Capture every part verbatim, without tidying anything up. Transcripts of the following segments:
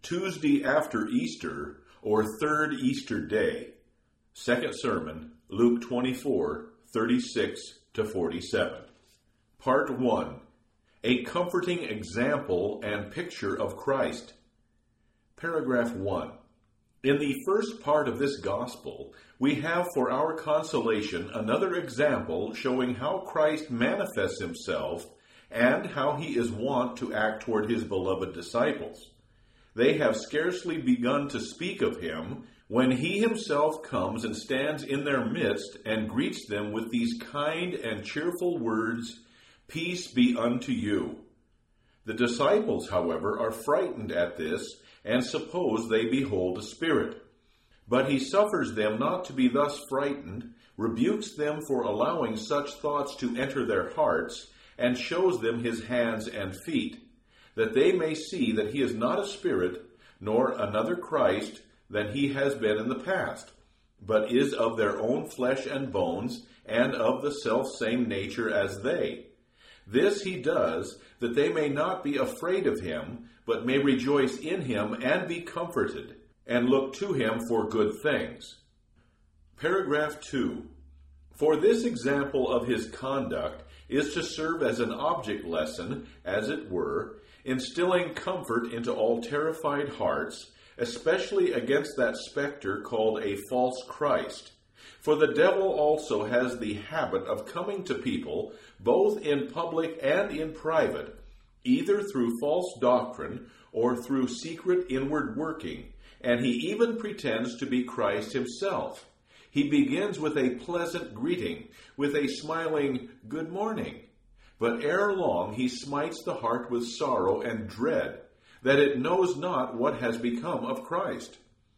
Tuesday after Easter, or third Easter day. Second sermon, Luke twenty-four, thirty-six to forty-seven. Part one. A comforting example and picture of Christ. Paragraph one. In the first part of this gospel, we have for our consolation another example showing how Christ manifests himself and how he is wont to act toward his beloved disciples. They have scarcely begun to speak of him when he himself comes and stands in their midst and greets them with these kind and cheerful words, "Peace be unto you." The disciples, however, are frightened at this and suppose they behold a spirit. But he suffers them not to be thus frightened, rebukes them for allowing such thoughts to enter their hearts, and shows them his hands and feet, that they may see that he is not a spirit, nor another Christ than he has been in the past, but is of their own flesh and bones, and of the selfsame nature as they. This he does, that they may not be afraid of him, but may rejoice in him and be comforted, and look to him for good things. Paragraph two. For this example of his conduct is to serve as an object lesson, as it were, instilling comfort into all terrified hearts, especially against that specter called a false Christ. For the devil also has the habit of coming to people, both in public and in private, either through false doctrine or through secret inward working, and he even pretends to be Christ himself. He begins with a pleasant greeting, with a smiling "good morning," but ere long he smites the heart with sorrow and dread, that it knows not what has become of Christ.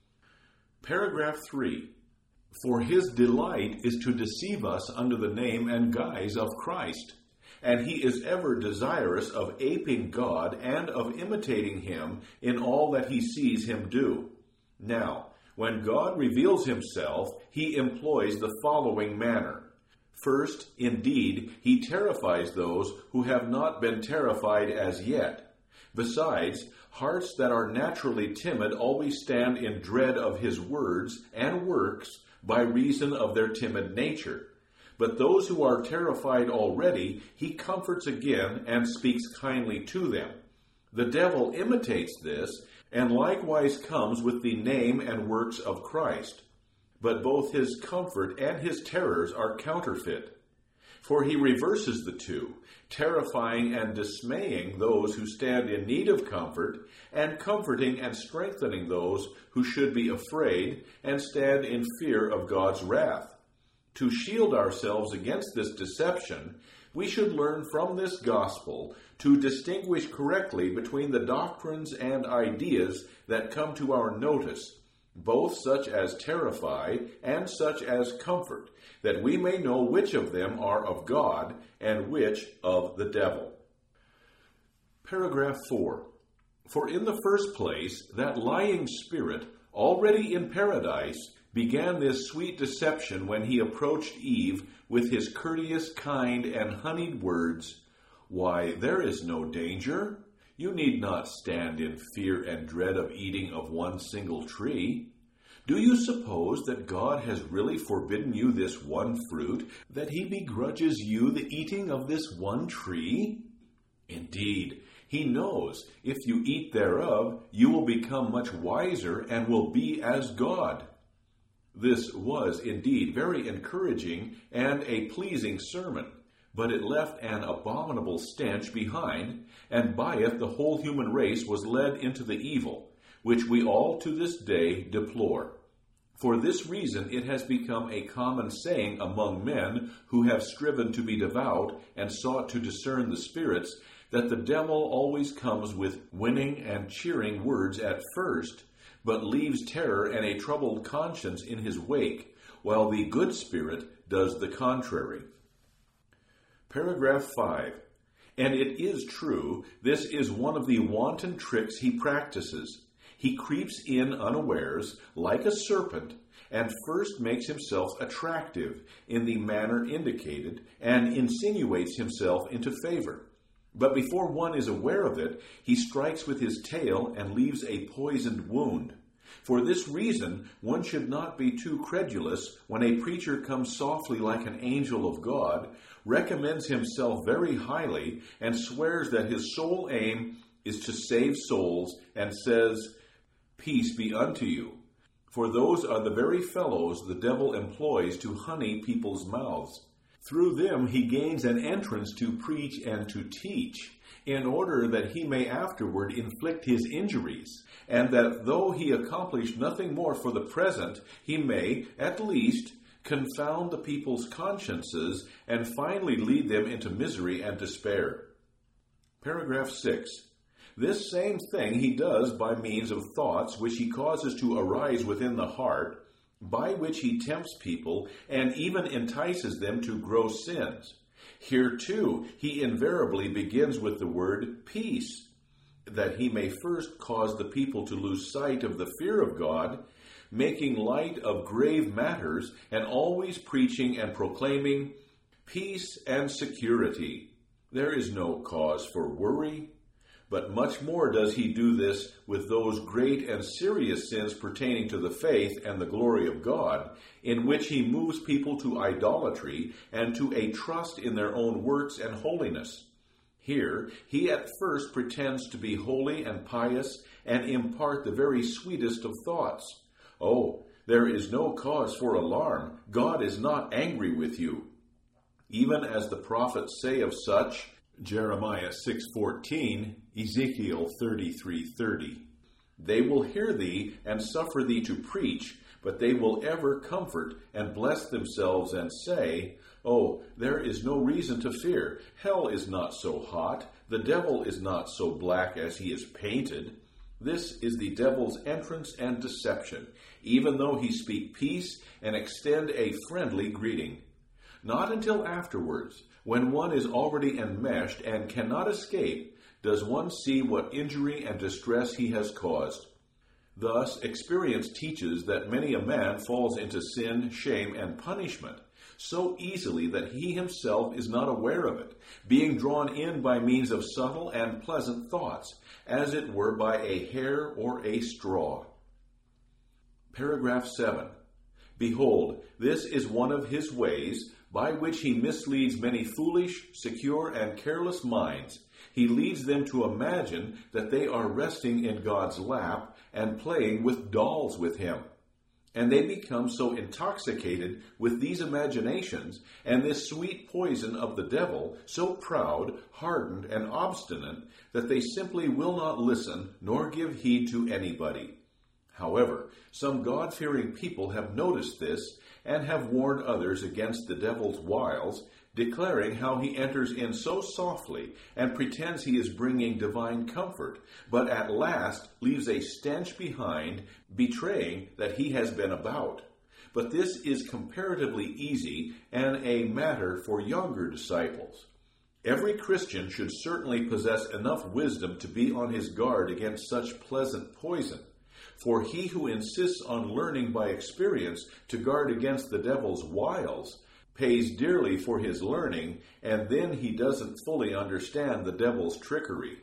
Paragraph three. For his delight is to deceive us under the name and guise of Christ, and he is ever desirous of aping God and of imitating him in all that he sees him do. Now, when God reveals himself, he employs the following manner. First, indeed, he terrifies those who have not been terrified as yet. Besides, hearts that are naturally timid always stand in dread of his words and works by reason of their timid nature. But those who are terrified already, he comforts again and speaks kindly to them. The devil imitates this, and likewise comes with the name and works of Christ. But both his comfort and his terrors are counterfeit. For he reverses the two, terrifying and dismaying those who stand in need of comfort, and comforting and strengthening those who should be afraid and stand in fear of God's wrath. To shield ourselves against this deception, we should learn from this gospel to distinguish correctly between the doctrines and ideas that come to our notice, both such as terrify and such as comfort, that we may know which of them are of God and which of the devil. Paragraph four. For in the first place, that lying spirit, already in paradise, began this sweet deception when he approached Eve with his courteous, kind, and honeyed words, "Why, there is no danger. You need not stand in fear and dread of eating of one single tree. Do you suppose that God has really forbidden you this one fruit, that he begrudges you the eating of this one tree? Indeed, he knows if you eat thereof, you will become much wiser and will be as God." This was indeed very encouraging and a pleasing sermon, but it left an abominable stench behind, and by it the whole human race was led into the evil, which we all to this day deplore. For this reason it has become a common saying among men who have striven to be devout and sought to discern the spirits, that the devil always comes with winning and cheering words at first, but leaves terror and a troubled conscience in his wake, while the good spirit does the contrary. Paragraph five. And it is true, this is one of the wanton tricks he practices. He creeps in unawares, like a serpent, and first makes himself attractive in the manner indicated, and insinuates himself into favor. But before one is aware of it, he strikes with his tail and leaves a poisoned wound. For this reason, one should not be too credulous when a preacher comes softly like an angel of God, recommends himself very highly, and swears that his sole aim is to save souls, and says, "Peace be unto you." For those are the very fellows the devil employs to honey people's mouths. Through them he gains an entrance to preach and to teach, in order that he may afterward inflict his injuries, and that though he accomplish nothing more for the present, he may, at least, confound the people's consciences, and finally lead them into misery and despair. Paragraph six. This same thing he does by means of thoughts which he causes to arise within the heart, by which he tempts people and even entices them to gross sins. Here, too, he invariably begins with the word peace, that he may first cause the people to lose sight of the fear of God, making light of grave matters, and always preaching and proclaiming peace and security. There is no cause for worry. But much more does he do this with those great and serious sins pertaining to the faith and the glory of God, in which he moves people to idolatry and to a trust in their own works and holiness. Here, he at first pretends to be holy and pious and impart the very sweetest of thoughts. Oh, there is no cause for alarm. God is not angry with you. Even as the prophets say of such, Jeremiah six fourteen, Ezekiel thirty-three thirty. They will hear thee and suffer thee to preach, but they will ever comfort and bless themselves and say, "Oh, there is no reason to fear. Hell is not so hot. The devil is not so black as he is painted." This is the devil's entrance and deception, even though he speak peace and extend a friendly greeting. Not until afterwards, when one is already enmeshed and cannot escape, does one see what injury and distress he has caused. Thus, experience teaches that many a man falls into sin, shame, and punishment so easily that he himself is not aware of it, being drawn in by means of subtle and pleasant thoughts, as it were by a hair or a straw. Paragraph seven. Behold, this is one of his ways, by which he misleads many foolish, secure, and careless minds. He leads them to imagine that they are resting in God's lap and playing with dolls with him. And they become so intoxicated with these imaginations and this sweet poison of the devil, so proud, hardened, and obstinate, that they simply will not listen nor give heed to anybody. However, some God-fearing people have noticed this and have warned others against the devil's wiles, declaring how he enters in so softly and pretends he is bringing divine comfort, but at last leaves a stench behind, betraying that he has been about. But this is comparatively easy and a matter for younger disciples. Every Christian should certainly possess enough wisdom to be on his guard against such pleasant poison. For he who insists on learning by experience to guard against the devil's wiles pays dearly for his learning, and then he doesn't fully understand the devil's trickery.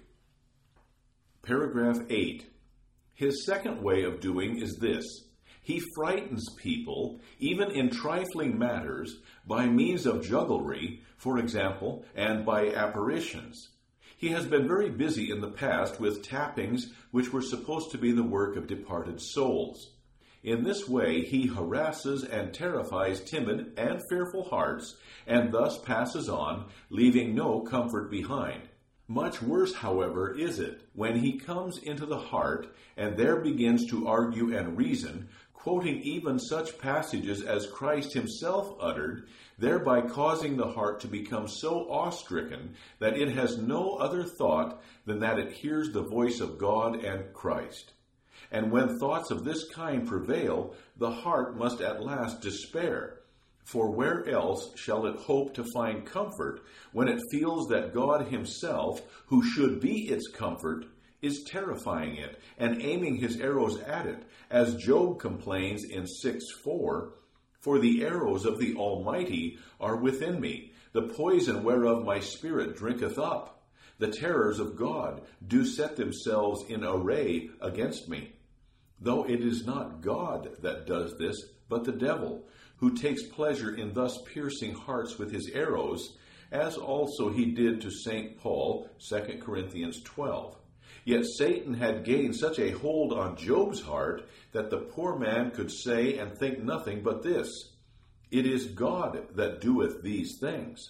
Paragraph eight. His second way of doing is this. He frightens people, even in trifling matters, by means of jugglery, for example, and by apparitions. He has been very busy in the past with tappings which were supposed to be the work of departed souls. In this way he harasses and terrifies timid and fearful hearts, and thus passes on, leaving no comfort behind. Much worse, however, is it when he comes into the heart and there begins to argue and reason, quoting even such passages as Christ himself uttered, thereby causing the heart to become so awe-stricken that it has no other thought than that it hears the voice of God and Christ. And when thoughts of this kind prevail, the heart must at last despair. For where else shall it hope to find comfort when it feels that God himself, who should be its comfort, is terrifying it and aiming his arrows at it, as Job complains in six four, "For the arrows of the Almighty are within me, the poison whereof my spirit drinketh up. The terrors of God do set themselves in array against me. Though it is not God that does this, but the devil, who takes pleasure in thus piercing hearts with his arrows, as also he did to Saint Paul, Second Corinthians twelve. Yet Satan had gained such a hold on Job's heart that the poor man could say and think nothing but this: It is God that doeth these things.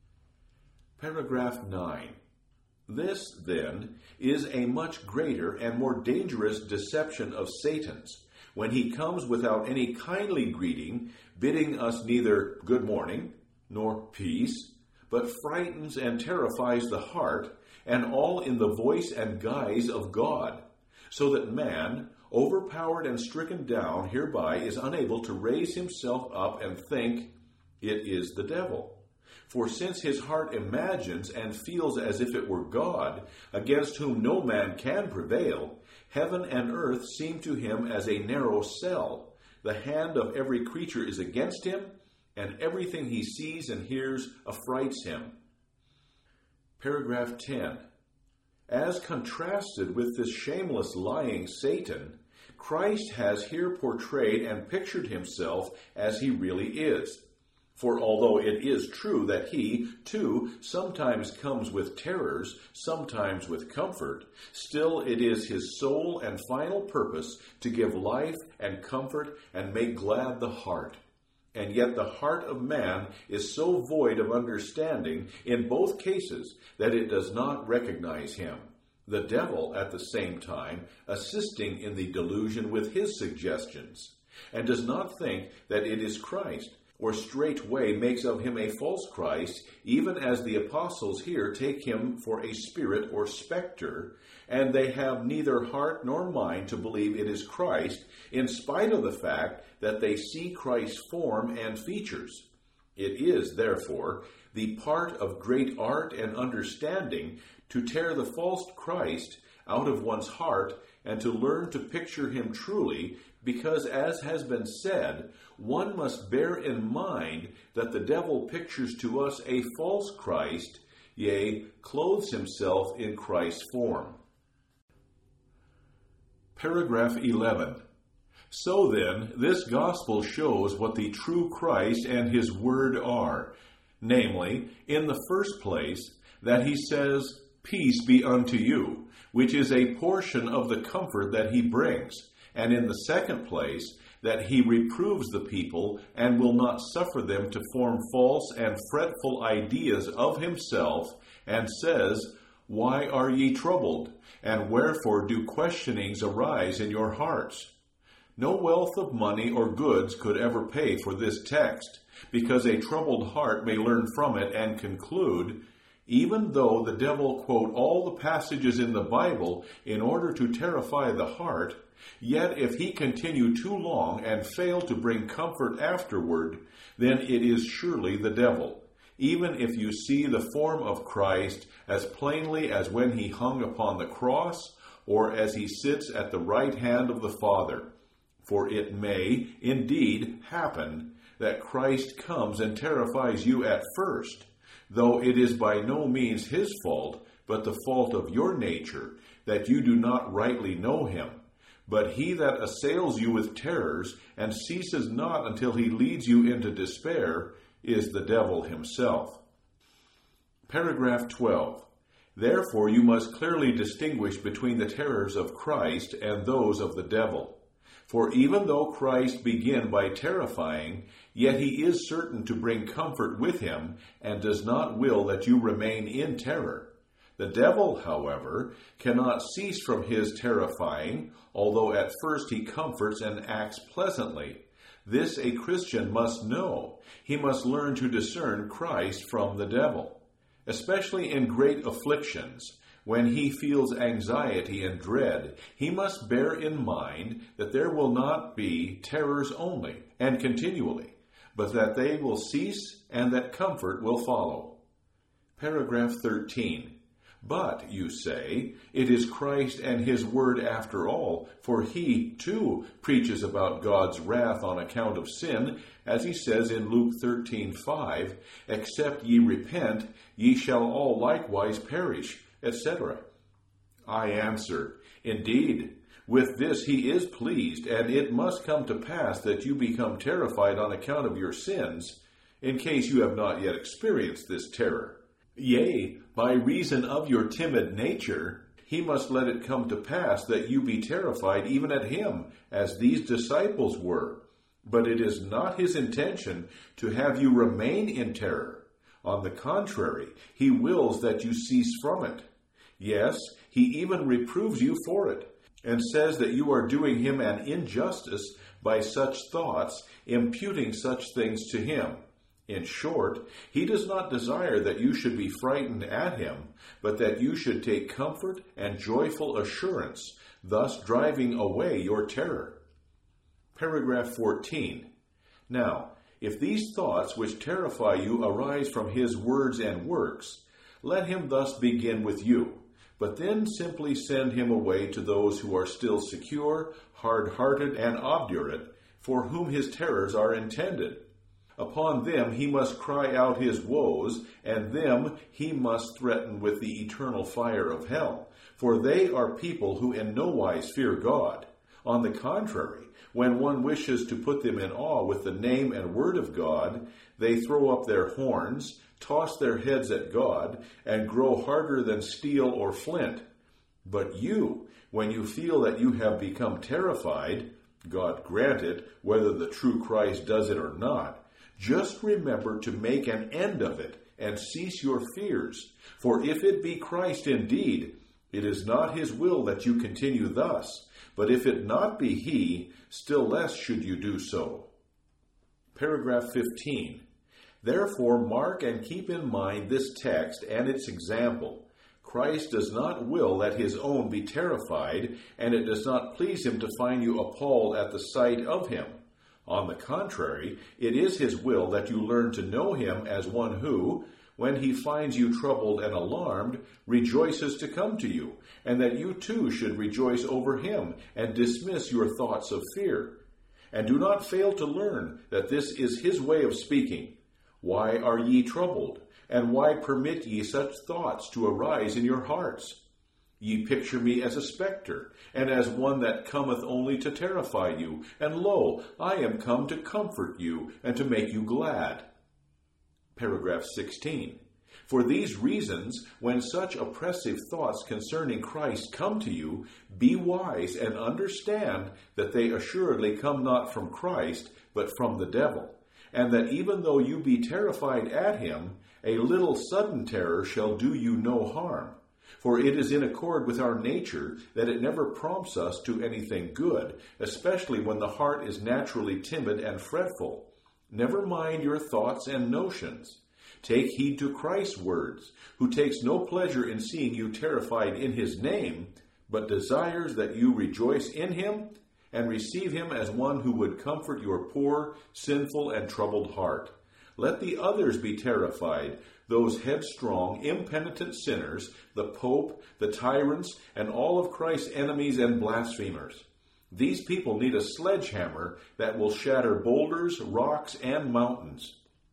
Paragraph nine. This, then, is a much greater and more dangerous deception of Satan's, when he comes without any kindly greeting, bidding us neither good morning nor peace, but frightens and terrifies the heart, and all in the voice and guise of God, so that man, overpowered and stricken down hereby, is unable to raise himself up and think, it is the devil. For since his heart imagines and feels as if it were God, against whom no man can prevail, heaven and earth seem to him as a narrow cell. The hand of every creature is against him, and everything he sees and hears affrights him. Paragraph ten. As contrasted with this shameless lying Satan, Christ has here portrayed and pictured himself as he really is. For although it is true that he, too, sometimes comes with terrors, sometimes with comfort, still it is his sole and final purpose to give life and comfort and make glad the heart. And yet the heart of man is so void of understanding in both cases that it does not recognize him. The devil, at the same time, assisting in the delusion with his suggestions, and does not think that it is Christ, or straightway makes of him a false Christ, even as the apostles here take him for a spirit or spectre, and they have neither heart nor mind to believe it is Christ, in spite of the fact that they see Christ's form and features. It is, therefore, the part of great art and understanding to tear the false Christ out of one's heart and to learn to picture him truly, because, as has been said, one must bear in mind that the devil pictures to us a false Christ, yea, clothes himself in Christ's form. Paragraph eleven. So then, this gospel shows what the true Christ and his word are, namely, in the first place, that he says, Peace be unto you, which is a portion of the comfort that he brings, and in the second place, that he reproves the people and will not suffer them to form false and fretful ideas of himself, and says, Why are ye troubled? And wherefore do questionings arise in your hearts? No wealth of money or goods could ever pay for this text, because a troubled heart may learn from it and conclude, even though the devil quote all the passages in the Bible in order to terrify the heart, yet if he continue too long and fail to bring comfort afterward, then it is surely the devil, even if you see the form of Christ as plainly as when he hung upon the cross, or as he sits at the right hand of the Father. For it may, indeed, happen that Christ comes and terrifies you at first, though it is by no means his fault, but the fault of your nature, that you do not rightly know him. But he that assails you with terrors, and ceases not until he leads you into despair, is the devil himself. Paragraph twelve. Therefore you must clearly distinguish between the terrors of Christ and those of the devil. For even though Christ begin by terrifying, yet he is certain to bring comfort with him, and does not will that you remain in terror. The devil, however, cannot cease from his terrifying, although at first he comforts and acts pleasantly. This a Christian must know. He must learn to discern Christ from the devil, especially in great afflictions. When he feels anxiety and dread, he must bear in mind that there will not be terrors only and continually, but that they will cease and that comfort will follow. Paragraph thirteen. But, you say, it is Christ and his word after all, for he, too, preaches about God's wrath on account of sin, as he says in Luke thirteen five, Except ye repent, ye shall all likewise perish. et cetera. I answer, Indeed, with this he is pleased, and it must come to pass that you become terrified on account of your sins, in case you have not yet experienced this terror. Yea, by reason of your timid nature, he must let it come to pass that you be terrified even at him, as these disciples were. But it is not his intention to have you remain in terror. On the contrary, he wills that you cease from it. Yes, he even reproves you for it, and says that you are doing him an injustice by such thoughts, imputing such things to him. In short, he does not desire that you should be frightened at him, but that you should take comfort and joyful assurance, thus driving away your terror. Paragraph fourteen. Now, if these thoughts which terrify you arise from his words and works, let him thus begin with you, but then simply send him away to those who are still secure, hard-hearted, and obdurate, for whom his terrors are intended. Upon them he must cry out his woes, and them he must threaten with the eternal fire of hell, for they are people who in no wise fear God. On the contrary, when one wishes to put them in awe with the name and word of God, they throw up their horns, toss their heads at God, and grow harder than steel or flint. But you, when you feel that you have become terrified, God grant it, whether the true Christ does it or not, just remember to make an end of it and cease your fears. For if it be Christ indeed, it is not his will that you continue thus. But if it not be he, still less should you do so. Paragraph fifteen. Therefore mark and keep in mind this text and its example. Christ does not will that his own be terrified, and it does not please him to find you appalled at the sight of him. On the contrary, it is his will that you learn to know him as one who, when he finds you troubled and alarmed, rejoices to come to you, and that you too should rejoice over him and dismiss your thoughts of fear. And do not fail to learn that this is his way of speaking. Why are ye troubled? And why permit ye such thoughts to arise in your hearts? Ye picture me as a spectre, and as one that cometh only to terrify you. And lo, I am come to comfort you, and to make you glad. Paragraph sixteen. For these reasons, when such oppressive thoughts concerning Christ come to you, be wise and understand that they assuredly come not from Christ, but from the devil. And that even though you be terrified at him, a little sudden terror shall do you no harm. For it is in accord with our nature that it never prompts us to anything good, especially when the heart is naturally timid and fretful. Never mind your thoughts and notions. Take heed to Christ's words, who takes no pleasure in seeing you terrified in his name, but desires that you rejoice in him and receive him as one who would comfort your poor, sinful, and troubled heart. Let the others be terrified, those headstrong, impenitent sinners, the Pope, the tyrants, and all of Christ's enemies and blasphemers. These people need a sledgehammer that will shatter boulders, rocks, and mountains.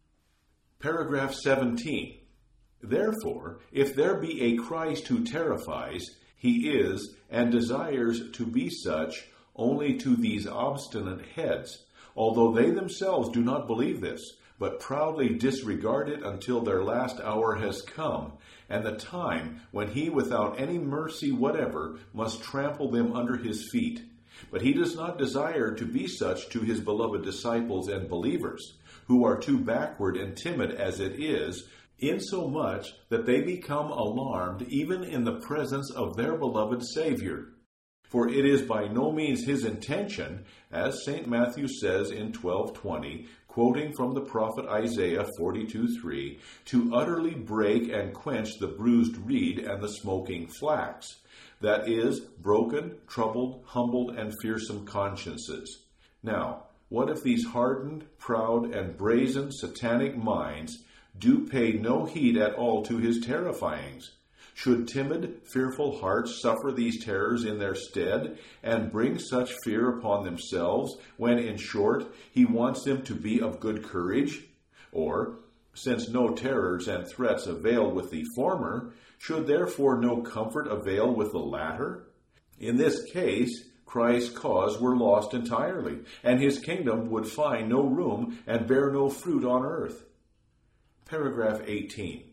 Paragraph seventeen. Therefore, if there be a Christ who terrifies, he is, and desires to be such, only to these obstinate heads, although they themselves do not believe this, but proudly disregard it until their last hour has come, and the time when he without any mercy whatever must trample them under his feet. But he does not desire to be such to his beloved disciples and believers, who are too backward and timid as it is, insomuch that they become alarmed even in the presence of their beloved Savior. For it is by no means his intention, as Saint Matthew says in twelve twenty, quoting from the prophet Isaiah forty-two three, to utterly break and quench the bruised reed and the smoking flax, that is, broken, troubled, humbled, and fearsome consciences. Now, what if these hardened, proud, and brazen satanic minds do pay no heed at all to his terrifyings? Should timid, fearful hearts suffer these terrors in their stead, and bring such fear upon themselves, when, in short, he wants them to be of good courage? Or, since no terrors and threats avail with the former, Should therefore no comfort avail with the latter? In this case, Christ's cause were lost entirely, and his kingdom would find no room and bear no fruit on earth. Paragraph eighteen.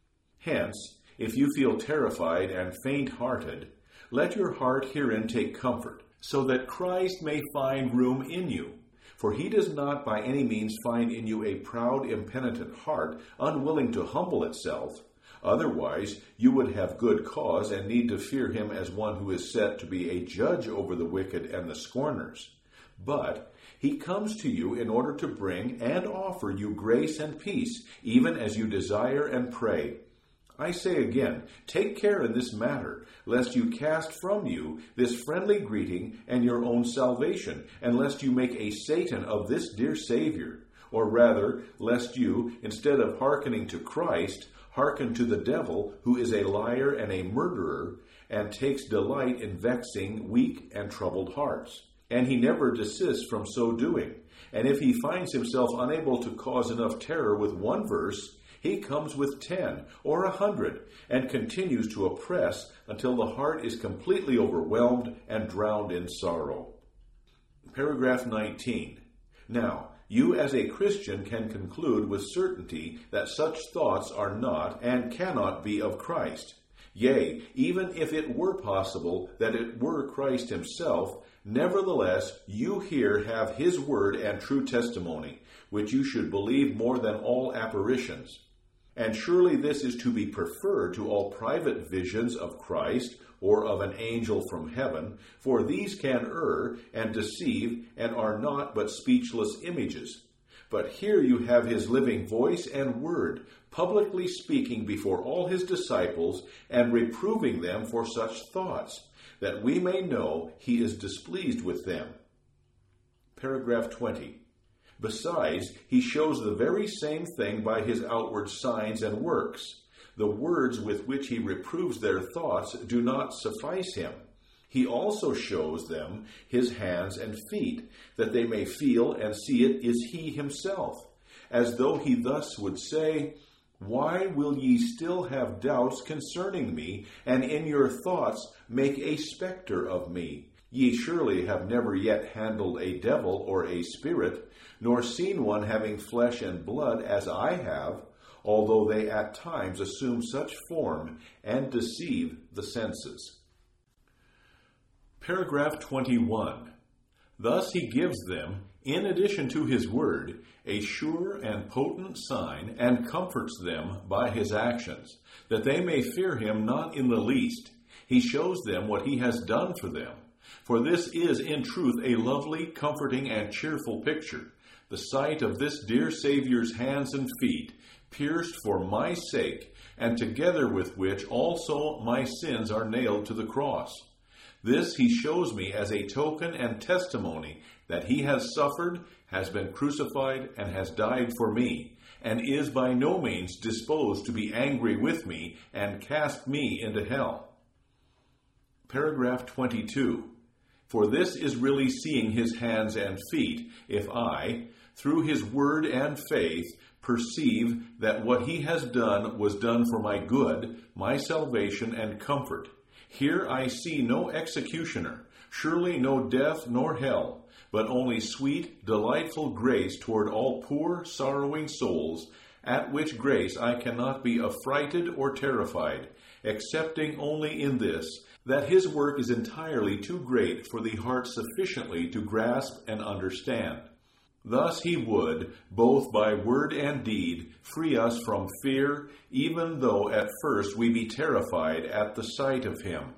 Hence, if you feel terrified and faint-hearted, let your heart herein take comfort, so that Christ may find room in you. For he does not by any means find in you a proud, impenitent heart, unwilling to humble itself. Otherwise, you would have good cause and need to fear him as one who is set to be a judge over the wicked and the scorners. But he comes to you in order to bring and offer you grace and peace, even as you desire and pray. I say again, take care in this matter, lest you cast from you this friendly greeting and your own salvation, and lest you make a Satan of this dear Savior, or rather, lest you, instead of hearkening to Christ, hearken to the devil, who is a liar and a murderer, and takes delight in vexing weak and troubled hearts. And he never desists from so doing. And if he finds himself unable to cause enough terror with one verse, he comes with ten or a hundred, and continues to oppress until the heart is completely overwhelmed and drowned in sorrow. Paragraph nineteen. Now, you as a Christian can conclude with certainty that such thoughts are not and cannot be of Christ. Yea, even if it were possible that it were Christ himself, nevertheless you here have his word and true testimony, which you should believe more than all apparitions. And surely this is to be preferred to all private visions of Christ or of an angel from heaven, for these can err and deceive and are not but speechless images. But here you have his living voice and word, publicly speaking before all his disciples and reproving them for such thoughts, that we may know he is displeased with them. Paragraph twenty. Besides, he shows the very same thing by his outward signs and works. The words with which he reproves their thoughts do not suffice him. He also shows them his hands and feet, that they may feel and see it is he himself, as though he thus would say, Why will ye still have doubts concerning me, and in your thoughts make a spectre of me? Ye surely have never yet handled a devil or a spirit, nor seen one having flesh and blood as I have, although they at times assume such form and deceive the senses. Paragraph twenty-one. Thus he gives them, in addition to his word, a sure and potent sign, and comforts them by his actions, that they may fear him not in the least. He shows them what he has done for them. For this is in truth a lovely, comforting, and cheerful picture, the sight of this dear Saviour's hands and feet, pierced for my sake, and together with which also my sins are nailed to the cross. This he shows me as a token and testimony that he has suffered, has been crucified, and has died for me, and is by no means disposed to be angry with me and cast me into hell. Paragraph twenty-two. For this is really seeing his hands and feet, if I, through his word and faith, perceive that what he has done was done for my good, my salvation and comfort. Here I see no executioner, surely no death nor hell, but only sweet, delightful grace toward all poor, sorrowing souls, at which grace I cannot be affrighted or terrified, excepting only in this, that his work is entirely too great for the heart sufficiently to grasp and understand. Thus he would, both by word and deed, free us from fear, even though at first we be terrified at the sight of him.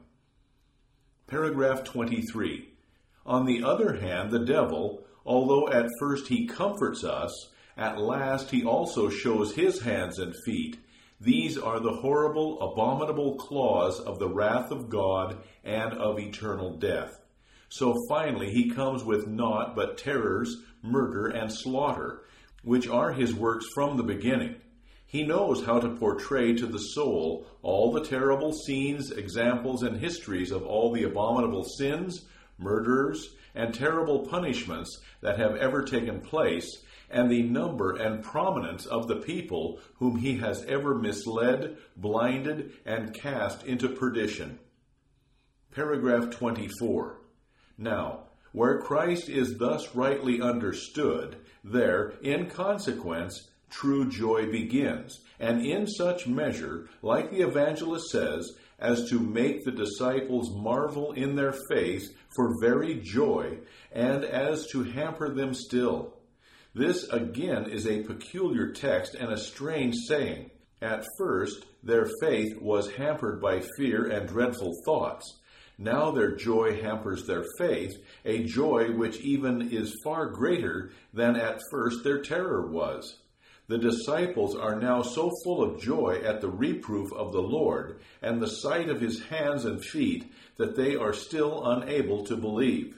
Paragraph twenty-three. On the other hand, the devil, although at first he comforts us, at last he also shows his hands and feet. These are the horrible, abominable claws of the wrath of God and of eternal death. So finally he comes with naught but terrors, murder, and slaughter, which are his works from the beginning. He knows how to portray to the soul all the terrible scenes, examples, and histories of all the abominable sins, murderers, and terrible punishments that have ever taken place, and the number and prominence of the people whom he has ever misled, blinded, and cast into perdition. Paragraph twenty-four. Now, where Christ is thus rightly understood, there, in consequence, true joy begins, and in such measure, like the evangelist says, as to make the disciples marvel in their faith for very joy, and as to hamper them still. This again is a peculiar text and a strange saying. At first, their faith was hampered by fear and dreadful thoughts. Now their joy hampers their faith, a joy which even is far greater than at first their terror was. The disciples are now so full of joy at the reproof of the Lord and the sight of his hands and feet that they are still unable to believe.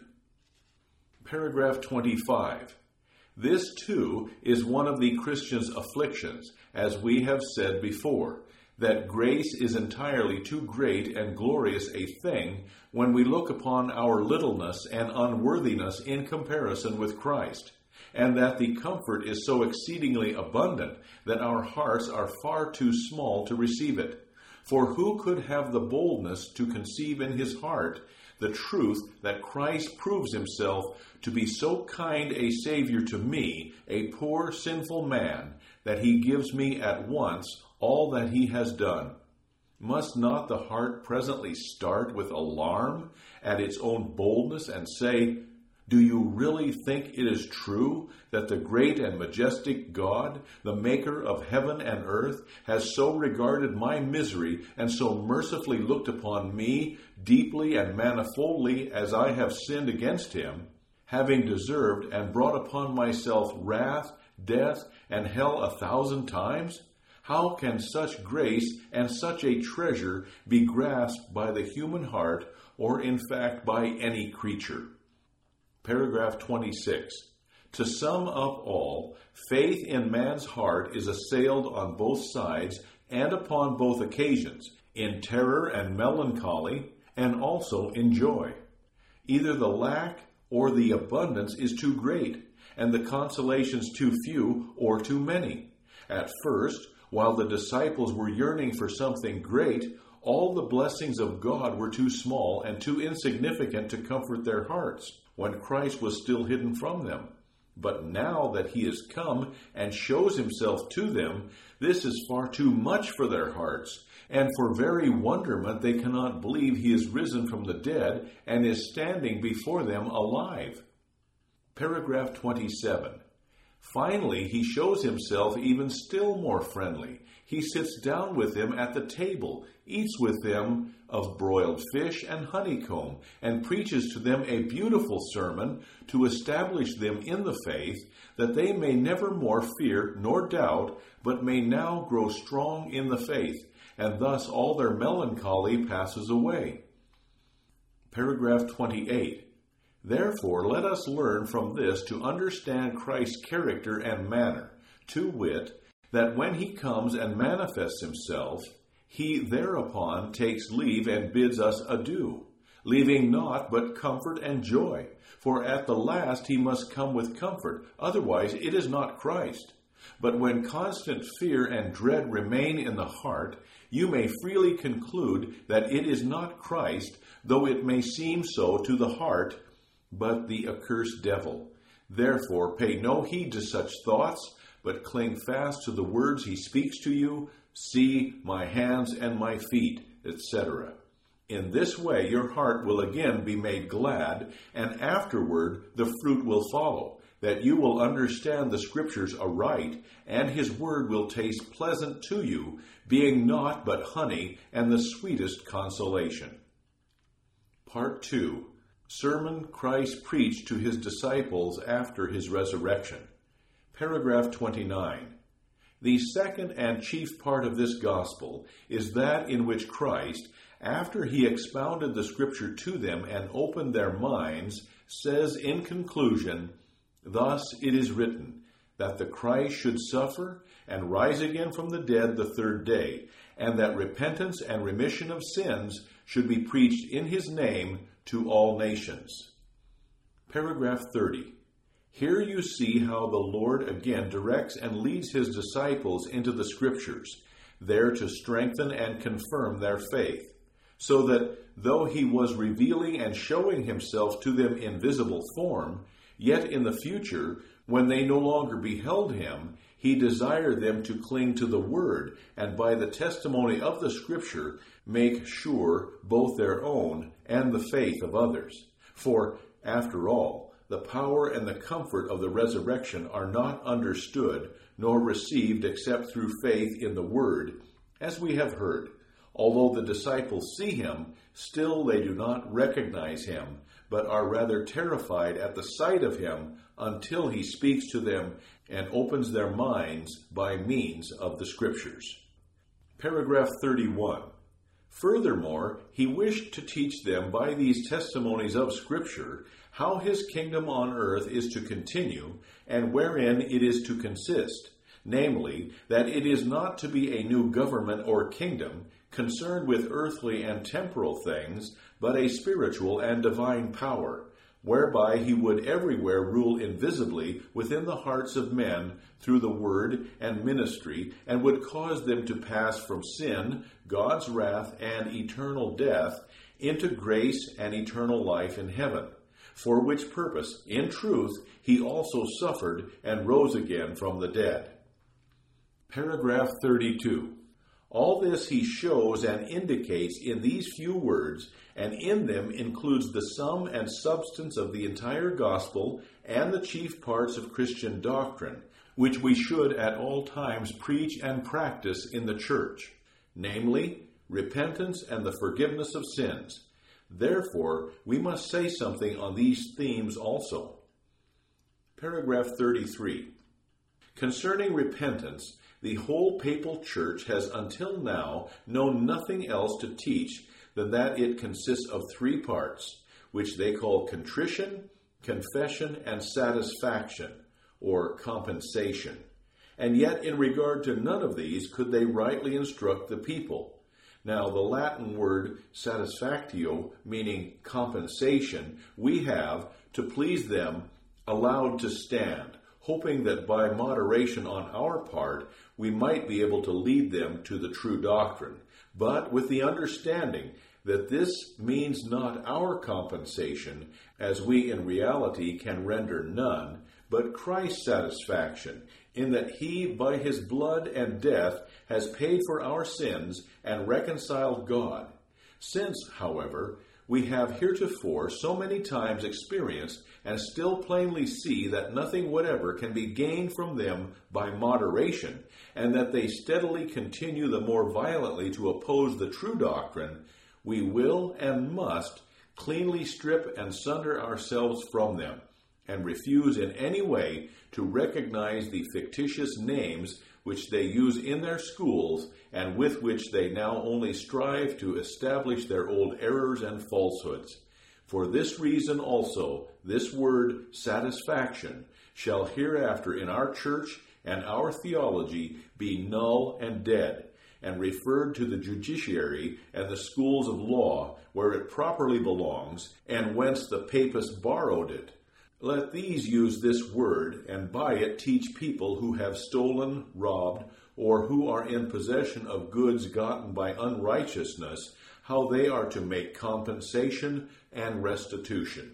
Paragraph twenty-five. This, too, is one of the Christian's afflictions, as we have said before, that grace is entirely too great and glorious a thing when we look upon our littleness and unworthiness in comparison with Christ, and that the comfort is so exceedingly abundant that our hearts are far too small to receive it. For who could have the boldness to conceive in his heart the truth that Christ proves himself to be so kind a Savior to me, a poor sinful man, that he gives me at once all that he has done? Must not the heart presently start with alarm at its own boldness and say, do you really think it is true that the great and majestic God, the maker of heaven and earth, has so regarded my misery and so mercifully looked upon me deeply and manifoldly as I have sinned against him, having deserved and brought upon myself wrath, death, and hell a thousand times? How can such grace and such a treasure be grasped by the human heart, or in fact by any creature? Paragraph twenty-six. To sum up all, faith in man's heart is assailed on both sides and upon both occasions, in terror and melancholy, and also in joy. Either the lack or the abundance is too great, and the consolations too few or too many. At first, while the disciples were yearning for something great, all the blessings of God were too small and too insignificant to comfort their hearts, when Christ was still hidden from them. But now that he is come and shows himself to them, this is far too much for their hearts, and for very wonderment they cannot believe he is risen from the dead and is standing before them alive. Paragraph twenty-seven. Finally, he shows himself even still more friendly. He sits down with them at the table, eats with them of broiled fish and honeycomb, and preaches to them a beautiful sermon to establish them in the faith, that they may never more fear nor doubt, but may now grow strong in the faith, and thus all their melancholy passes away. Paragraph twenty-eight. Therefore, let us learn from this to understand Christ's character and manner, to wit, that when he comes and manifests himself, he thereupon takes leave and bids us adieu, leaving naught but comfort and joy. For at the last he must come with comfort, otherwise it is not Christ. But when constant fear and dread remain in the heart, you may freely conclude that it is not Christ, though it may seem so to the heart, but the accursed devil. Therefore pay no heed to such thoughts, but cling fast to the words he speaks to you, see my hands and my feet, et cetera. In this way your heart will again be made glad, and afterward the fruit will follow, that you will understand the Scriptures aright, and his word will taste pleasant to you, being naught but honey and the sweetest consolation. Part two. Sermon Christ preached to his disciples after his resurrection. Paragraph twenty-nine. The second and chief part of this gospel is that in which Christ, after he expounded the Scripture to them and opened their minds, says in conclusion, Thus it is written, that the Christ should suffer and rise again from the dead the third day, and that repentance and remission of sins should be preached in his name to all nations. Paragraph thirty. Here you see how the Lord again directs and leads his disciples into the Scriptures, there to strengthen and confirm their faith, so that though he was revealing and showing himself to them in visible form, yet in the future, when they no longer beheld him, he desired them to cling to the Word, and by the testimony of the Scripture make sure both their own and the faith of others. For, after all, the power and the comfort of the resurrection are not understood nor received except through faith in the Word, as we have heard. Although the disciples see him, still they do not recognize him, but are rather terrified at the sight of him until he speaks to them and opens their minds by means of the Scriptures. Paragraph thirty-one. Furthermore, he wished to teach them by these testimonies of Scripture how his kingdom on earth is to continue and wherein it is to consist, namely, that it is not to be a new government or kingdom concerned with earthly and temporal things, but a spiritual and divine power, whereby he would everywhere rule invisibly within the hearts of men through the word and ministry, and would cause them to pass from sin, God's wrath, and eternal death into grace and eternal life in heaven, for which purpose, in truth, he also suffered and rose again from the dead. Paragraph thirty-two. All this he shows and indicates in these few words, and in them includes the sum and substance of the entire gospel and the chief parts of Christian doctrine, which we should at all times preach and practice in the church, namely, repentance and the forgiveness of sins. Therefore, we must say something on these themes also. Paragraph thirty-three. Concerning repentance, the whole papal church has until now known nothing else to teach than that it consists of three parts, which they call contrition, confession, and satisfaction, or compensation. And yet, in regard to none of these could they rightly instruct the people. Now, the Latin word satisfactio, meaning compensation, we have, to please them, allowed to stand, hoping that by moderation on our part we might be able to lead them to the true doctrine, but with the understanding that this means not our compensation, as we in reality can render none, but Christ's satisfaction, in that he by his blood and death has paid for our sins and reconciled God. Since, however, we have heretofore so many times experienced and still plainly see that nothing whatever can be gained from them by moderation, and that they steadily continue the more violently to oppose the true doctrine, we will and must cleanly strip and sunder ourselves from them, and refuse in any way to recognize the fictitious names which they use in their schools, and with which they now only strive to establish their old errors and falsehoods. For this reason also, this word satisfaction shall hereafter in our church and our theology be null and dead, and referred to the judiciary and the schools of law, where it properly belongs, and whence the papists borrowed it. Let these use this word, and by it teach people who have stolen, robbed, or who are in possession of goods gotten by unrighteousness, how they are to make compensation and restitution.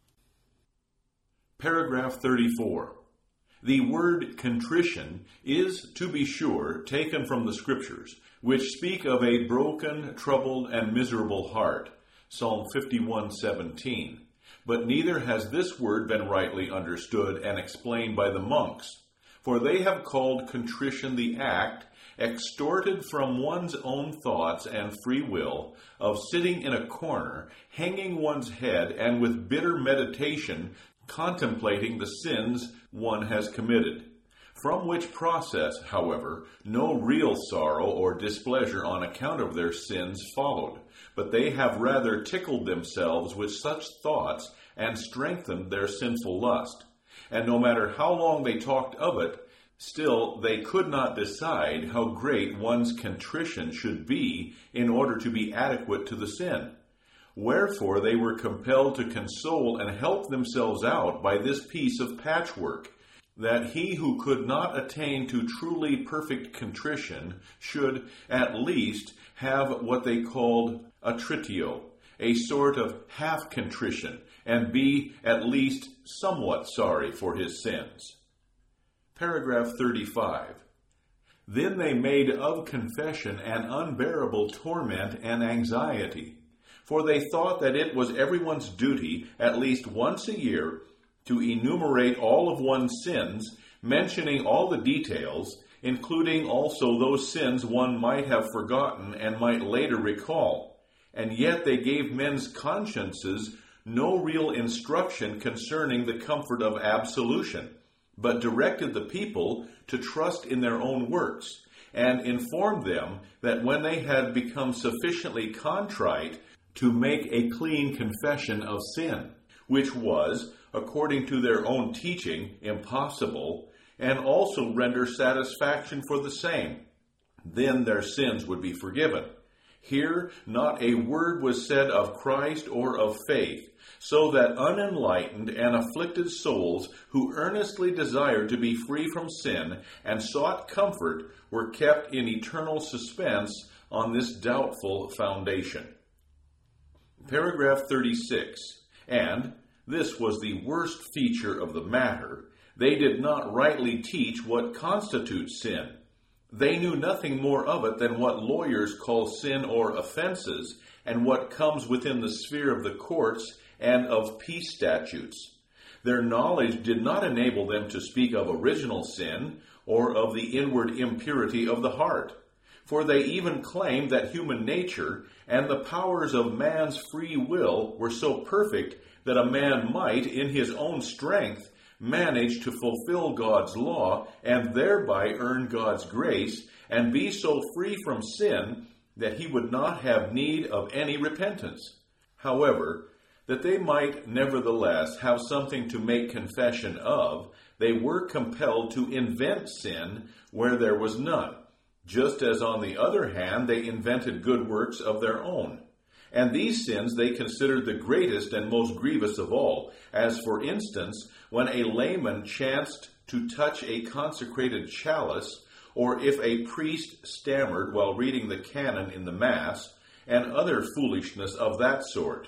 Paragraph thirty-four. The word contrition is, to be sure, taken from the Scriptures, which speak of a broken, troubled, and miserable heart, Psalm fifty-one seventeen. But neither has this word been rightly understood and explained by the monks, for they have called contrition the act, extorted from one's own thoughts and free will, of sitting in a corner, hanging one's head, and with bitter meditation contemplating the sins one has committed. From which process, however, no real sorrow or displeasure on account of their sins followed, but they have rather tickled themselves with such thoughts and strengthened their sinful lust. And no matter how long they talked of it, still they could not decide how great one's contrition should be in order to be adequate to the sin. Wherefore they were compelled to console and help themselves out by this piece of patchwork, that he who could not attain to truly perfect contrition should at least have what they called attritio, a sort of half contrition, and be at least somewhat sorry for his sins. Paragraph thirty-five. Then they made of confession an unbearable torment and anxiety, for they thought that it was everyone's duty at least once a year to enumerate all of one's sins, mentioning all the details, including also those sins one might have forgotten and might later recall. And yet they gave men's consciences no real instruction concerning the comfort of absolution, but directed the people to trust in their own works, and informed them that when they had become sufficiently contrite to make a clean confession of sin, which was, according to their own teaching, impossible, and also render satisfaction for the same, then their sins would be forgiven. Here not a word was said of Christ or of faith, so that unenlightened and afflicted souls who earnestly desired to be free from sin and sought comfort were kept in eternal suspense on this doubtful foundation. Paragraph thirty-six. And this was the worst feature of the matter. They did not rightly teach what constitutes sin. They knew nothing more of it than what lawyers call sin or offenses, and what comes within the sphere of the courts and of peace statutes. Their knowledge did not enable them to speak of original sin or of the inward impurity of the heart, for they even claimed that human nature and the powers of man's free will were so perfect that a man might, in his own strength, manage to fulfill God's law and thereby earn God's grace and be so free from sin that he would not have need of any repentance. However, that they might nevertheless have something to make confession of, they were compelled to invent sin where there was none, just as on the other hand they invented good works of their own. And these sins they considered the greatest and most grievous of all, as for instance, when a layman chanced to touch a consecrated chalice, or if a priest stammered while reading the canon in the Mass, and other foolishness of that sort.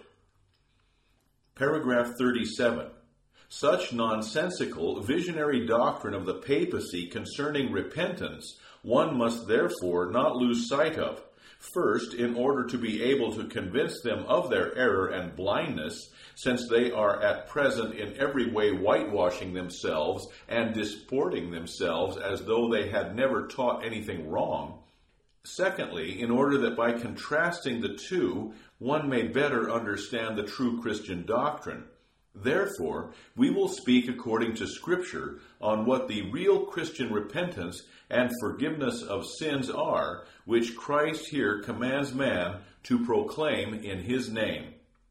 Paragraph thirty-seven. Such nonsensical, visionary doctrine of the papacy concerning repentance one must therefore not lose sight of. First, in order to be able to convince them of their error and blindness, since they are at present in every way whitewashing themselves and disporting themselves as though they had never taught anything wrong. Secondly, in order that by contrasting the two, one may better understand the true Christian doctrine. Therefore, we will speak according to Scripture on what the real Christian repentance and forgiveness of sins are, which Christ here commands man to proclaim in his name.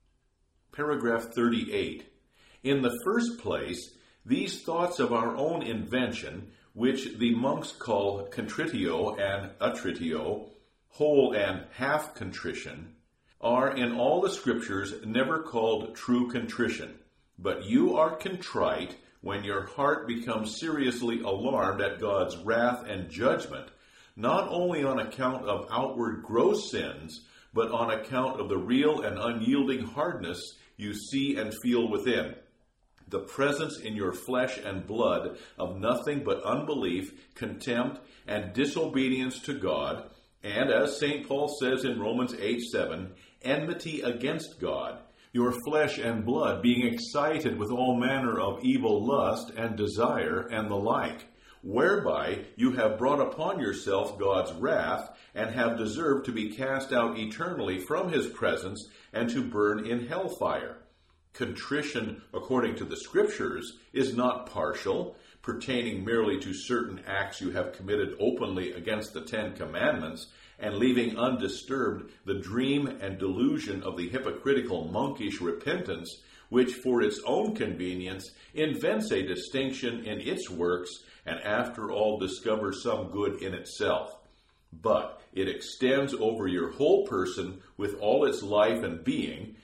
Paragraph thirty-eight. In the first place, these thoughts of our own invention, which the monks call contritio and attritio, whole and half contrition, are in all the Scriptures never called true contrition. But you are contrite when your heart becomes seriously alarmed at God's wrath and judgment, not only on account of outward gross sins, but on account of the real and unyielding hardness you see and feel within, the presence in your flesh and blood of nothing but unbelief, contempt, and disobedience to God, and as Saint Paul says in Romans eight seven, enmity against God, your flesh and blood being excited with all manner of evil lust and desire and the like, whereby you have brought upon yourself God's wrath, and have deserved to be cast out eternally from his presence and to burn in hellfire. Contrition, according to the Scriptures, is not partial, pertaining merely to certain acts you have committed openly against the Ten Commandments, and leaving undisturbed the dream and delusion of the hypocritical monkish repentance, which for its own convenience invents a distinction in its works, and after all discovers some good in itself. But it extends over your whole person with all its life and being,